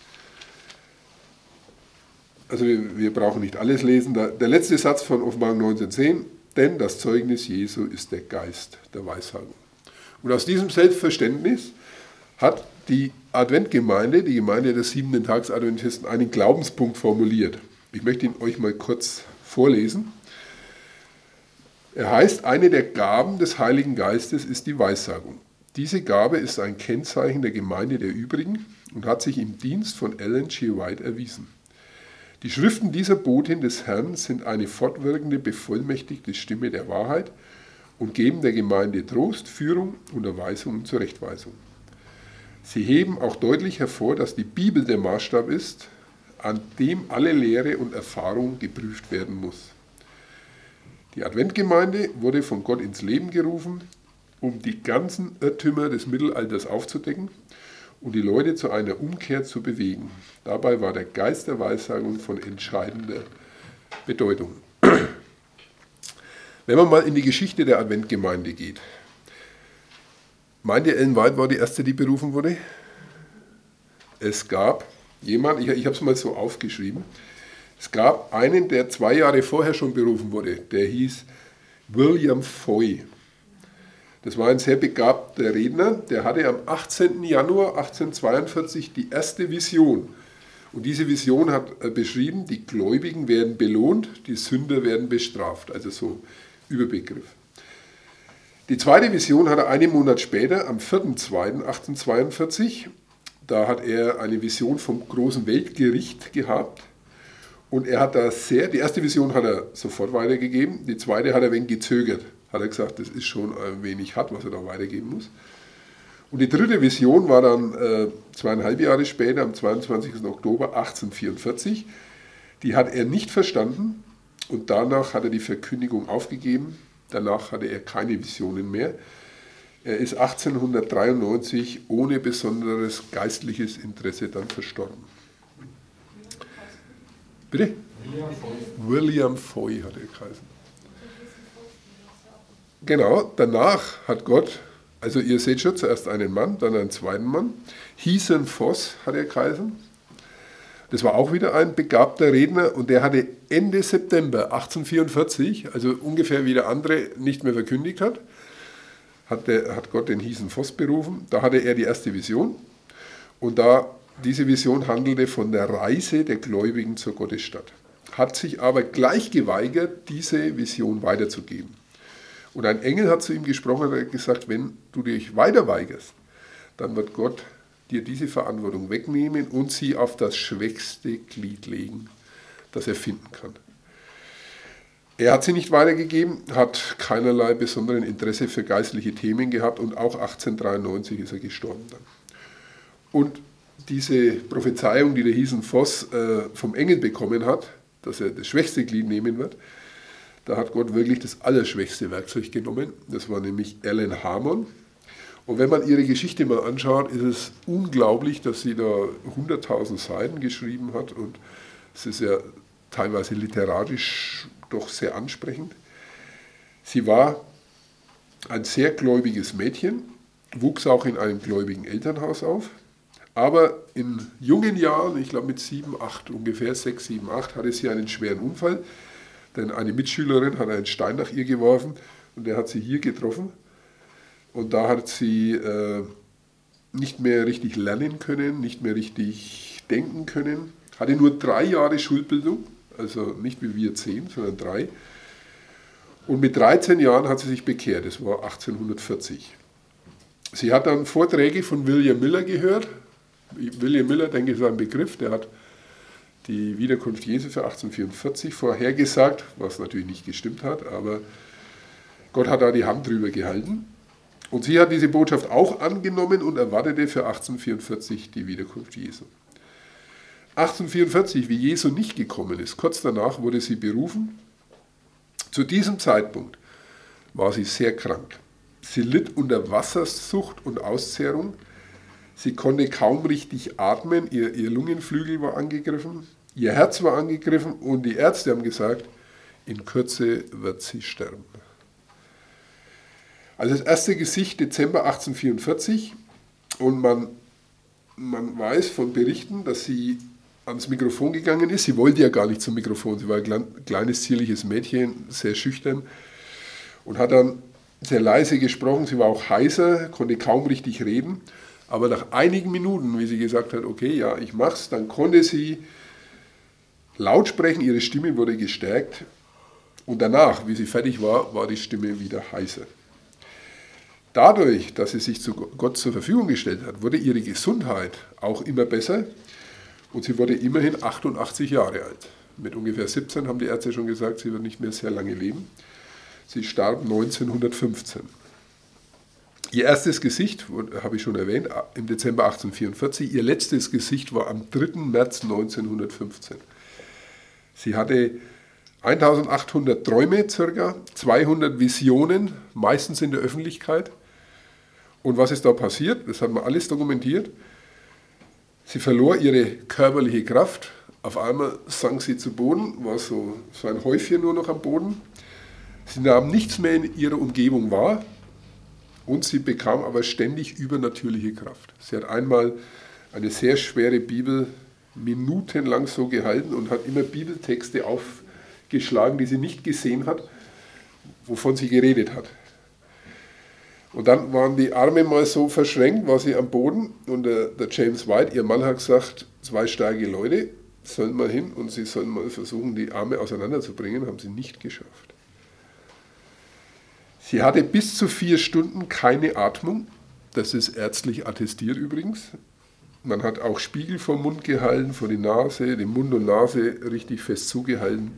Also wir brauchen nicht alles lesen. Der letzte Satz von Offenbarung 19,10, denn das Zeugnis Jesu ist der Geist der Weissagung. Und aus diesem Selbstverständnis hat die Adventgemeinde, die Gemeinde der 7. Tags-Adventisten, einen Glaubenspunkt formuliert. Ich möchte ihn euch mal kurz vorlesen. Er heißt, eine der Gaben des Heiligen Geistes ist die Weissagung. Diese Gabe ist ein Kennzeichen der Gemeinde der Übrigen und hat sich im Dienst von Ellen G. White erwiesen. Die Schriften dieser Botin des Herrn sind eine fortwirkende, bevollmächtigte Stimme der Wahrheit und geben der Gemeinde Trost, Führung, Unterweisung und Zurechtweisung. Sie heben auch deutlich hervor, dass die Bibel der Maßstab ist, an dem alle Lehre und Erfahrung geprüft werden muss. Die Adventgemeinde wurde von Gott ins Leben gerufen, um die ganzen Irrtümer des Mittelalters aufzudecken und die Leute zu einer Umkehr zu bewegen. Dabei war der Geist der Weissagung von entscheidender Bedeutung. Wenn man mal in die Geschichte der Adventgemeinde geht, meint ihr, Ellen White war die erste, die berufen wurde? Es gab jemand, ich habe es mal so aufgeschrieben, es gab einen, der 2 Jahre vorher schon berufen wurde, der hieß William Foy. Das war ein sehr begabter Redner, der hatte am 18. Januar 1842 die erste Vision. Und diese Vision hat beschrieben, die Gläubigen werden belohnt, die Sünder werden bestraft, also so Überbegriff. Die zweite Vision hat er einen Monat später, am 4.2.1842, da hat er eine Vision vom großen Weltgericht gehabt. Und er hat die erste Vision hat er sofort weitergegeben, die zweite hat er ein wenig gezögert. Hat er gesagt, das ist schon ein wenig hart, was er da weitergeben muss. Und die dritte Vision war dann 2,5 Jahre später, am 22. Oktober 1844. Die hat er nicht verstanden und danach hat er die Verkündigung aufgegeben. Danach hatte er keine Visionen mehr. Er ist 1893 ohne besonderes geistliches Interesse dann verstorben. Bitte? William Foy hat er geheißen. Genau, danach hat Gott, also ihr seht schon, zuerst einen Mann, dann einen zweiten Mann. Heathen Foss hat er geheißen. Das war auch wieder ein begabter Redner und der hatte Ende September 1844, also ungefähr wie der andere nicht mehr verkündigt hat Gott den Heathen Foss berufen. Da hatte er die erste Vision und diese Vision handelte von der Reise der Gläubigen zur Gottesstadt. Hat sich aber gleich geweigert, diese Vision weiterzugeben. Und ein Engel hat zu ihm gesprochen und hat gesagt, wenn du dich weiter weigerst, dann wird Gott dir diese Verantwortung wegnehmen und sie auf das schwächste Glied legen, das er finden kann. Er hat sie nicht weitergegeben, hat keinerlei besonderen Interesse für geistliche Themen gehabt und auch 1893 ist er gestorben dann. Und diese Prophezeiung, die der Heathen Foss vom Engel bekommen hat, dass er das schwächste Glied nehmen wird, da hat Gott wirklich das allerschwächste Werkzeug genommen. Das war nämlich Ellen Harmon. Und wenn man ihre Geschichte mal anschaut, ist es unglaublich, dass sie da 100.000 Seiten geschrieben hat. Und es ist ja teilweise literarisch doch sehr ansprechend. Sie war ein sehr gläubiges Mädchen, wuchs auch in einem gläubigen Elternhaus auf. Aber in jungen Jahren, ich glaube mit 7, 8, ungefähr 6, 7, 8, hatte sie einen schweren Unfall. Denn eine Mitschülerin hat einen Stein nach ihr geworfen und der hat sie hier getroffen. Und da hat sie nicht mehr richtig lernen können, nicht mehr richtig denken können. Hatte nur 3 Jahre Schulbildung, also nicht wie wir 10, sondern 3. Und mit 13 Jahren hat sie sich bekehrt, das war 1840. Sie hat dann Vorträge von William Miller gehört. William Miller, denke ich, ist ein Begriff, der hat die Wiederkunft Jesu für 1844 vorhergesagt, was natürlich nicht gestimmt hat, aber Gott hat da die Hand drüber gehalten. Und sie hat diese Botschaft auch angenommen und erwartete für 1844 die Wiederkunft Jesu. 1844, wie Jesu nicht gekommen ist, kurz danach wurde sie berufen. Zu diesem Zeitpunkt war sie sehr krank. Sie litt unter Wassersucht und Auszehrung. Sie konnte kaum richtig atmen, ihr Lungenflügel war angegriffen, ihr Herz war angegriffen und die Ärzte haben gesagt, in Kürze wird sie sterben. Also das erste Gesicht Dezember 1844 und man weiß von Berichten, dass sie ans Mikrofon gegangen ist. Sie wollte ja gar nicht zum Mikrofon, sie war ein kleines, zierliches Mädchen, sehr schüchtern und hat dann sehr leise gesprochen. Sie war auch heiser, konnte kaum richtig reden. Aber nach einigen Minuten, wie sie gesagt hat, okay, ja, ich mach's, dann konnte sie laut sprechen, ihre Stimme wurde gestärkt und danach, wie sie fertig war, war die Stimme wieder heiser. Dadurch, dass sie sich zu Gott zur Verfügung gestellt hat, wurde ihre Gesundheit auch immer besser und sie wurde immerhin 88 Jahre alt. Mit ungefähr 17 haben die Ärzte schon gesagt, sie wird nicht mehr sehr lange leben. Sie starb 1915. Ihr erstes Gesicht, habe ich schon erwähnt, im Dezember 1844. Ihr letztes Gesicht war am 3. März 1915. Sie hatte 1800 Träume, circa 200 Visionen, meistens in der Öffentlichkeit. Und was ist da passiert? Das hat man alles dokumentiert. Sie verlor ihre körperliche Kraft. Auf einmal sank sie zu Boden, war so ein Häufchen nur noch am Boden. Sie nahm nichts mehr in ihrer Umgebung wahr und sie bekam aber ständig übernatürliche Kraft. Sie hat einmal eine sehr schwere Bibel minutenlang so gehalten und hat immer Bibeltexte aufgeschlagen, die sie nicht gesehen hat, wovon sie geredet hat. Und dann waren die Arme mal so verschränkt, war sie am Boden und der James White, ihr Mann, hat gesagt, 2 starke Leute sollen mal hin und sie sollen mal versuchen, die Arme auseinanderzubringen, haben sie nicht geschafft. Sie hatte bis zu 4 Stunden keine Atmung, das ist ärztlich attestiert übrigens. Man hat auch Spiegel vom Mund gehalten, vor die Nase, den Mund und Nase richtig fest zugehalten.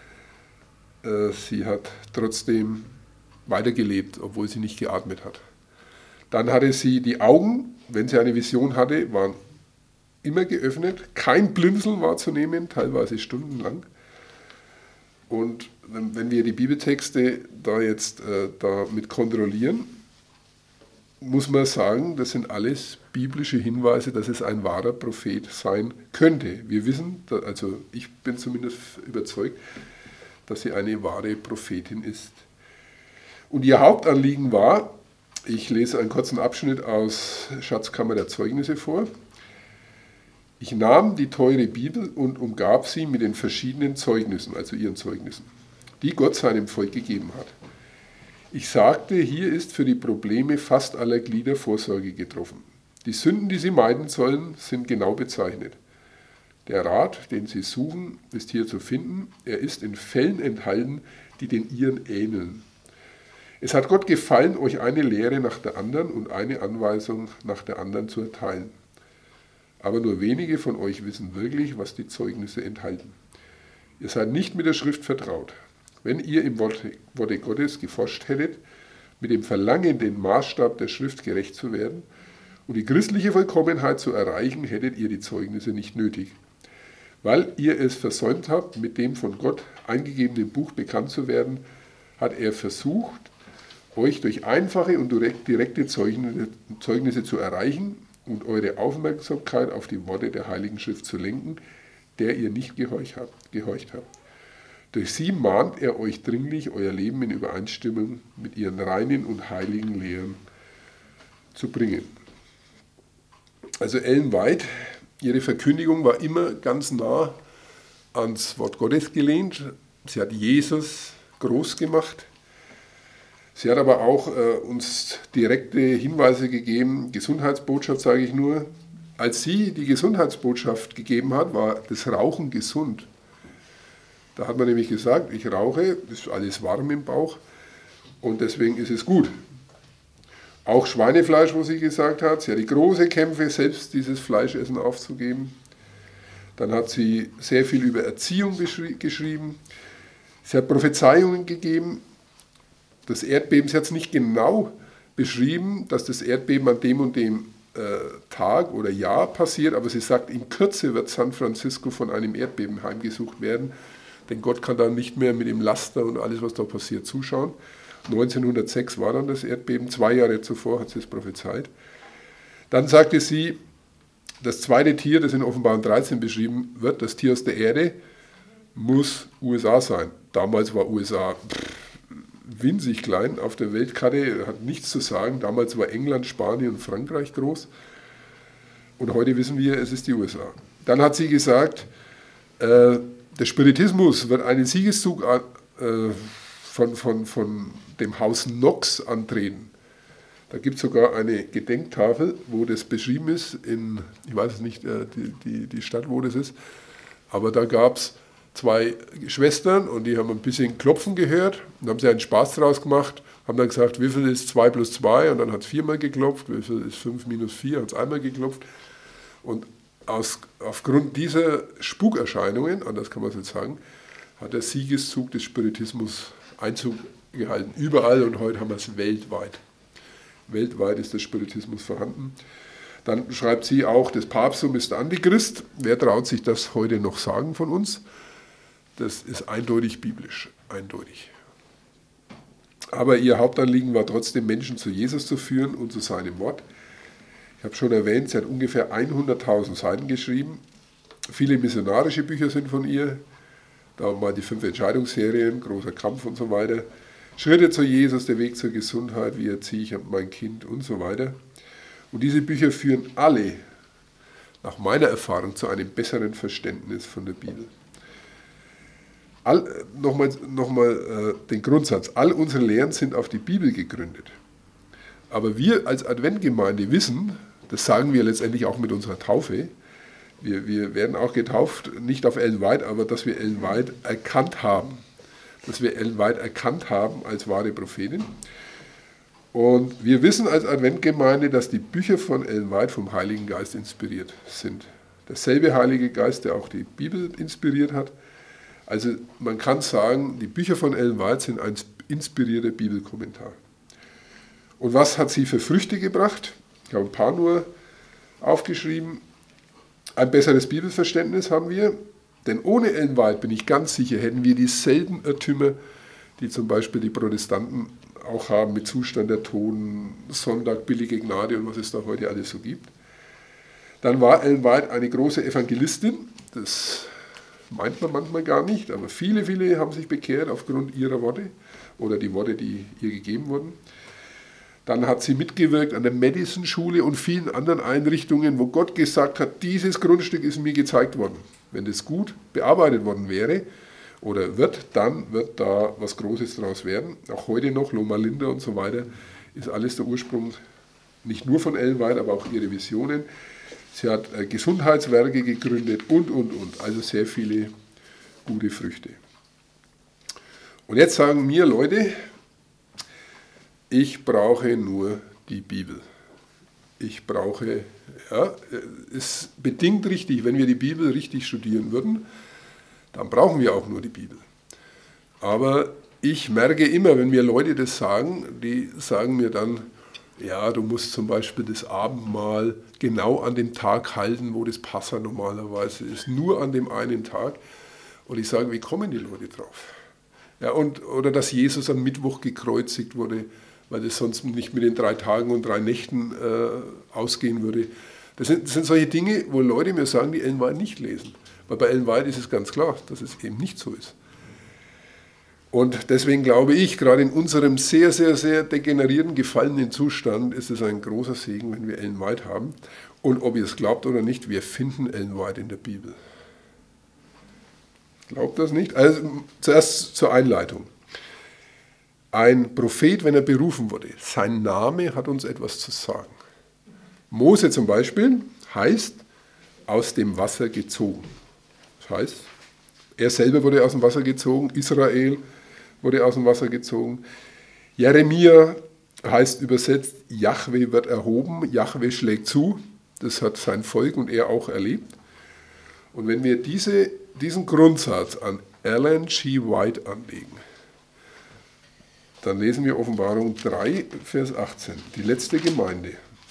Sie hat trotzdem weitergelebt, obwohl sie nicht geatmet hat. Dann hatte sie die Augen, wenn sie eine Vision hatte, waren immer geöffnet, kein Blinzeln wahrzunehmen, teilweise stundenlang. Und wenn wir die Bibeltexte da jetzt damit kontrollieren, muss man sagen, das sind alles biblische Hinweise, dass es ein wahrer Prophet sein könnte. Wir wissen, also ich bin zumindest überzeugt, dass sie eine wahre Prophetin ist. Und ihr Hauptanliegen war, ich lese einen kurzen Abschnitt aus Schatzkammer der Zeugnisse vor, ich nahm die teure Bibel und umgab sie mit den verschiedenen Zeugnissen, also ihren Zeugnissen, die Gott seinem Volk gegeben hat. Ich sagte, hier ist für die Probleme fast aller Glieder Vorsorge getroffen. Die Sünden, die sie meiden sollen, sind genau bezeichnet. Der Rat, den sie suchen, ist hier zu finden. Er ist in Fällen enthalten, die den ihren ähneln. Es hat Gott gefallen, euch eine Lehre nach der anderen und eine Anweisung nach der anderen zu erteilen. Aber nur wenige von euch wissen wirklich, was die Zeugnisse enthalten. Ihr seid nicht mit der Schrift vertraut. Wenn ihr im Worte Gottes geforscht hättet, mit dem Verlangen, den Maßstab der Schrift gerecht zu werden und die christliche Vollkommenheit zu erreichen, hättet ihr die Zeugnisse nicht nötig. Weil ihr es versäumt habt, mit dem von Gott eingegebenen Buch bekannt zu werden, hat er versucht, euch durch einfache und direkte Zeugnisse zu erreichen und eure Aufmerksamkeit auf die Worte der Heiligen Schrift zu lenken, der ihr nicht gehorcht habt. Durch sie mahnt er euch dringlich, euer Leben in Übereinstimmung mit ihren reinen und heiligen Lehren zu bringen. Also Ellen White, ihre Verkündigung war immer ganz nah ans Wort Gottes gelehnt. Sie hat Jesus groß gemacht. Sie hat aber auch uns direkte Hinweise gegeben, Gesundheitsbotschaft sage ich nur. Als sie die Gesundheitsbotschaft gegeben hat, war das Rauchen gesund. Da hat man nämlich gesagt, ich rauche, das ist alles warm im Bauch und deswegen ist es gut. Auch Schweinefleisch, wo sie gesagt hat, sie hatte große Kämpfe, selbst dieses Fleischessen aufzugeben. Dann hat sie sehr viel über Erziehung geschrieben. Sie hat Prophezeiungen gegeben. Das Erdbeben, sie hat es nicht genau beschrieben, dass das Erdbeben an dem und dem Tag oder Jahr passiert, aber sie sagt, in Kürze wird San Francisco von einem Erdbeben heimgesucht werden, denn Gott kann dann nicht mehr mit dem Laster und alles, was da passiert, zuschauen. 1906 war dann das Erdbeben, 2 Jahre zuvor hat sie es prophezeit. Dann sagte sie, das zweite Tier, das in Offenbarung 13 beschrieben wird, das Tier aus der Erde, muss USA sein. Damals war USA winzig klein auf der Weltkarte, hat nichts zu sagen. Damals war England, Spanien und Frankreich groß. Und heute wissen wir, es ist die USA. Dann hat sie gesagt, der Spiritismus wird einen Siegeszug von dem Haus Knox antreten. Da gibt es sogar eine Gedenktafel, wo das beschrieben ist, ich weiß nicht, die Stadt, wo das ist, aber da gab es 2 Schwestern und die haben ein bisschen Klopfen gehört und haben sich einen Spaß daraus gemacht, haben dann gesagt, wie viel ist 2 plus 2 und dann hat es 4-mal geklopft, wie viel ist 5 minus 4, hat es einmal geklopft und aufgrund dieser Spukerscheinungen, anders kann man es jetzt sagen, hat der Siegeszug des Spiritismus Einzug gehalten, überall und heute haben wir es weltweit. Weltweit ist der Spiritismus vorhanden. Dann schreibt sie auch, das Papsttum ist der Antichrist. Wer traut sich das heute noch sagen von uns? Das ist eindeutig biblisch, eindeutig. Aber ihr Hauptanliegen war trotzdem, Menschen zu Jesus zu führen und zu seinem Wort. Ich habe schon erwähnt, sie hat ungefähr 100.000 Seiten geschrieben. Viele missionarische Bücher sind von ihr. Da mal die 5 Entscheidungsserien, großer Kampf und so weiter. Schritte zu Jesus, der Weg zur Gesundheit, wie erziehe ich mein Kind und so weiter. Und diese Bücher führen alle, nach meiner Erfahrung, zu einem besseren Verständnis von der Bibel. Nochmal den Grundsatz, all unsere Lehren sind auf die Bibel gegründet. Aber wir als Adventgemeinde wissen, das sagen wir letztendlich auch mit unserer Taufe, wir werden auch getauft, nicht auf Ellen White, aber dass wir Ellen White erkannt haben. Dass wir Ellen White erkannt haben als wahre Prophetin. Und wir wissen als Adventgemeinde, dass die Bücher von Ellen White vom Heiligen Geist inspiriert sind. Derselbe Heilige Geist, der auch die Bibel inspiriert hat. Also man kann sagen, die Bücher von Ellen White sind ein inspirierter Bibelkommentar. Und was hat sie für Früchte gebracht? Ich habe ein paar nur aufgeschrieben. Ein besseres Bibelverständnis haben wir, denn ohne Ellen White, bin ich ganz sicher, hätten wir dieselben Irrtümer, die zum Beispiel die Protestanten auch haben mit Zustand der Toten, Sonntag, billige Gnade und was es da heute alles so gibt. Dann war Ellen White eine große Evangelistin, das meint man manchmal gar nicht, aber viele haben sich bekehrt aufgrund ihrer Worte oder die Worte, die ihr gegeben wurden. Dann hat sie mitgewirkt an der Madison-Schule und vielen anderen Einrichtungen, wo Gott gesagt hat, dieses Grundstück ist mir gezeigt worden. Wenn das gut bearbeitet worden wäre oder wird, dann wird da was Großes draus werden. Auch heute noch, Loma Linda und so weiter, ist alles der Ursprung, nicht nur von Ellen White, aber auch ihre Visionen. Sie hat Gesundheitswerke gegründet und. Also sehr viele gute Früchte. Und jetzt sagen mir Leute, ich brauche nur die Bibel. Ist bedingt richtig, wenn wir die Bibel richtig studieren würden, dann brauchen wir auch nur die Bibel. Aber ich merke immer, wenn mir Leute das sagen, die sagen mir dann, ja, du musst zum Beispiel das Abendmahl genau an dem Tag halten, wo das Passa normalerweise ist, nur an dem einen Tag. Und ich sage, wie kommen die Leute drauf? Ja, oder dass Jesus am Mittwoch gekreuzigt wurde, weil das sonst nicht mit den 3 Tagen und 3 Nächten ausgehen würde. Das sind solche Dinge, wo Leute mir sagen, die Ellen White nicht lesen. Weil bei Ellen White ist es ganz klar, dass es eben nicht so ist. Und deswegen glaube ich, gerade in unserem sehr, sehr, sehr degenerierten, gefallenen Zustand ist es ein großer Segen, wenn wir Ellen White haben. Und ob ihr es glaubt oder nicht, wir finden Ellen White in der Bibel. Glaubt das nicht? Also zuerst zur Einleitung. Ein Prophet, wenn er berufen wurde, sein Name hat uns etwas zu sagen. Mose zum Beispiel heißt, aus dem Wasser gezogen. Das heißt, er selber wurde aus dem Wasser gezogen, Israel wurde aus dem Wasser gezogen. Jeremia heißt übersetzt, Jahwe wird erhoben, Jahwe schlägt zu. Das hat sein Volk und er auch erlebt. Und wenn wir diesen Grundsatz an Ellen G. White anlegen, dann lesen wir Offenbarung 3, Vers 18, die letzte Gemeinde,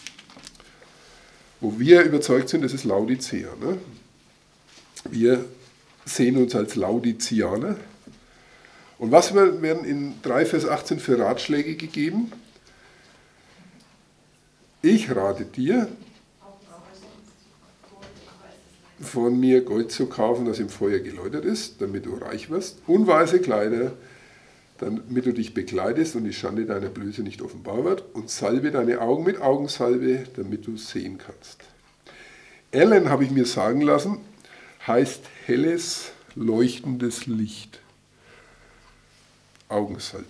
wo wir überzeugt sind, das ist Laodicea. Ne? Wir sehen uns als Laodiceaner. Und was werden in 3, Vers 18 für Ratschläge gegeben? Ich rate dir, von mir Gold zu kaufen, das im Feuer geläutert ist, damit du reich wirst, und weiße Kleider, damit du dich bekleidest und die Schande deiner Blöße nicht offenbar wird, und salbe deine Augen mit Augensalbe, damit du sehen kannst. Ellen, habe ich mir sagen lassen, heißt helles, leuchtendes Licht. Augensalbe.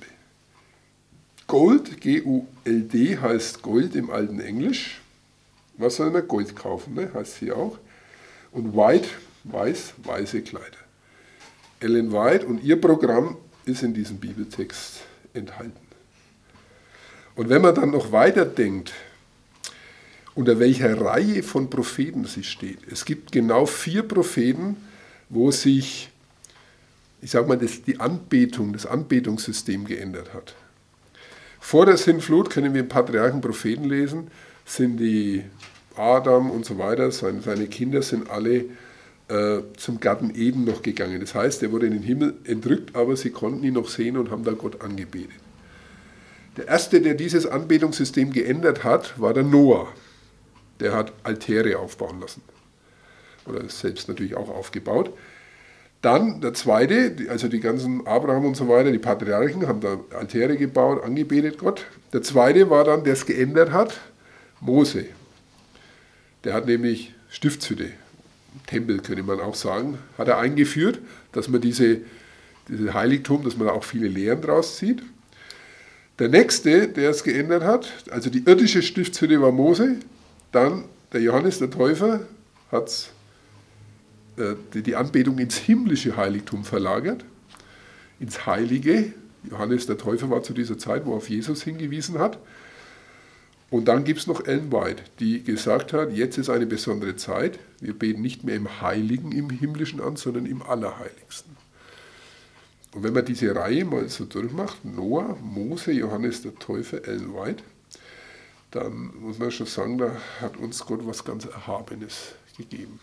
Gold, G-U-L-D, heißt Gold im alten Englisch. Was soll man? Gold kaufen, ne? Heißt hier auch. Und White, weiß, weiße Kleider. Ellen White und ihr Programm ist in diesem Bibeltext enthalten. Und wenn man dann noch weiter denkt, unter welcher Reihe von Propheten sie steht. Es gibt genau 4 Propheten, wo sich, ich sage mal, das Anbetungssystem geändert hat. Vor der Sintflut können wir im Patriarchen Propheten lesen, sind die Adam und so weiter, seine Kinder sind alle zum Garten Eden noch gegangen. Das heißt, er wurde in den Himmel entrückt, aber sie konnten ihn noch sehen und haben da Gott angebetet. Der erste, der dieses Anbetungssystem geändert hat, war der Noah. Der hat Altäre aufbauen lassen. Oder selbst natürlich auch aufgebaut. Dann der zweite, also die ganzen Abraham und so weiter, die Patriarchen haben da Altäre gebaut, angebetet Gott. Der zweite war dann, der es geändert hat, Mose. Der hat nämlich Stiftshütte, Tempel könnte man auch sagen, hat er eingeführt, dass man dieses Heiligtum, dass man da auch viele Lehren draus zieht. Der nächste, der es geändert hat, also die irdische Stiftshütte war Mose, dann der Johannes der Täufer hat die Anbetung ins himmlische Heiligtum verlagert, ins Heilige. Johannes der Täufer war zu dieser Zeit, wo er auf Jesus hingewiesen hat. Und dann gibt es noch Ellen White, die gesagt hat, jetzt ist eine besondere Zeit. Wir beten nicht mehr im Heiligen, im Himmlischen an, sondern im Allerheiligsten. Und wenn man diese Reihe mal so durchmacht, Noah, Mose, Johannes der Täufer, Ellen White, dann muss man schon sagen, da hat uns Gott was ganz Erhabenes gegeben.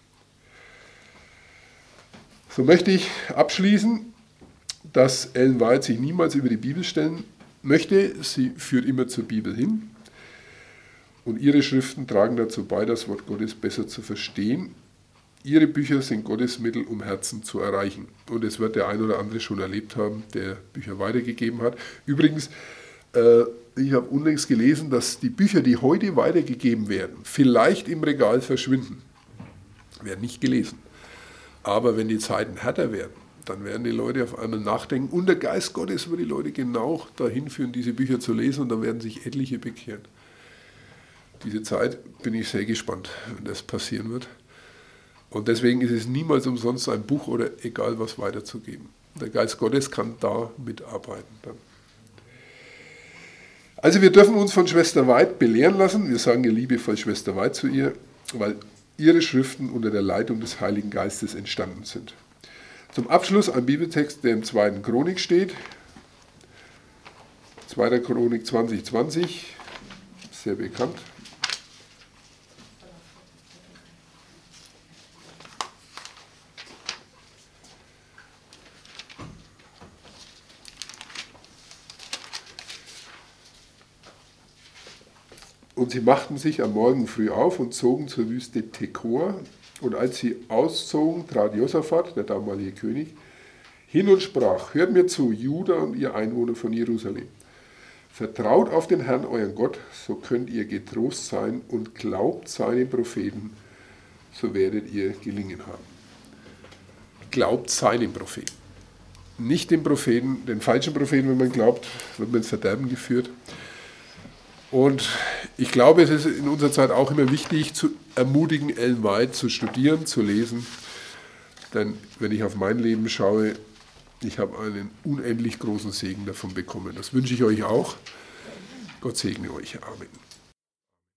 So möchte ich abschließen, dass Ellen White sich niemals über die Bibel stellen möchte. Sie führt immer zur Bibel hin. Und ihre Schriften tragen dazu bei, das Wort Gottes besser zu verstehen. Ihre Bücher sind Gottes Mittel, um Herzen zu erreichen. Und es wird der ein oder andere schon erlebt haben, der Bücher weitergegeben hat. Übrigens, ich habe unlängst gelesen, dass die Bücher, die heute weitergegeben werden, vielleicht im Regal verschwinden. Werden nicht gelesen. Aber wenn die Zeiten härter werden, dann werden die Leute auf einmal nachdenken. Und der Geist Gottes wird die Leute genau dahin führen, diese Bücher zu lesen. Und dann werden sich etliche bekehren. Diese Zeit bin ich sehr gespannt, wenn das passieren wird. Und deswegen ist es niemals umsonst, ein Buch oder egal was weiterzugeben. Der Geist Gottes kann da mitarbeiten. Dann. Also wir dürfen uns von Schwester White belehren lassen. Wir sagen ihr liebevoll Schwester White zu ihr, weil ihre Schriften unter der Leitung des Heiligen Geistes entstanden sind. Zum Abschluss ein Bibeltext, der im 2. Chronik steht. 2. Chronik 20,20, sehr bekannt. Und sie machten sich am Morgen früh auf und zogen zur Wüste Tekoa. Und als sie auszogen, trat Josaphat, der damalige König, hin und sprach: Hört mir zu, Juda und ihr Einwohner von Jerusalem. Vertraut auf den Herrn, euren Gott, so könnt ihr getrost sein und glaubt seinen Propheten, so werdet ihr gelingen haben. Glaubt seinen Propheten. Nicht den Propheten, den falschen Propheten, wenn man glaubt, wird man ins Verderben geführt. Und ich glaube, es ist in unserer Zeit auch immer wichtig, zu ermutigen, Ellen White zu studieren, zu lesen. Denn wenn ich auf mein Leben schaue, ich habe einen unendlich großen Segen davon bekommen. Das wünsche ich euch auch. Gott segne euch. Amen.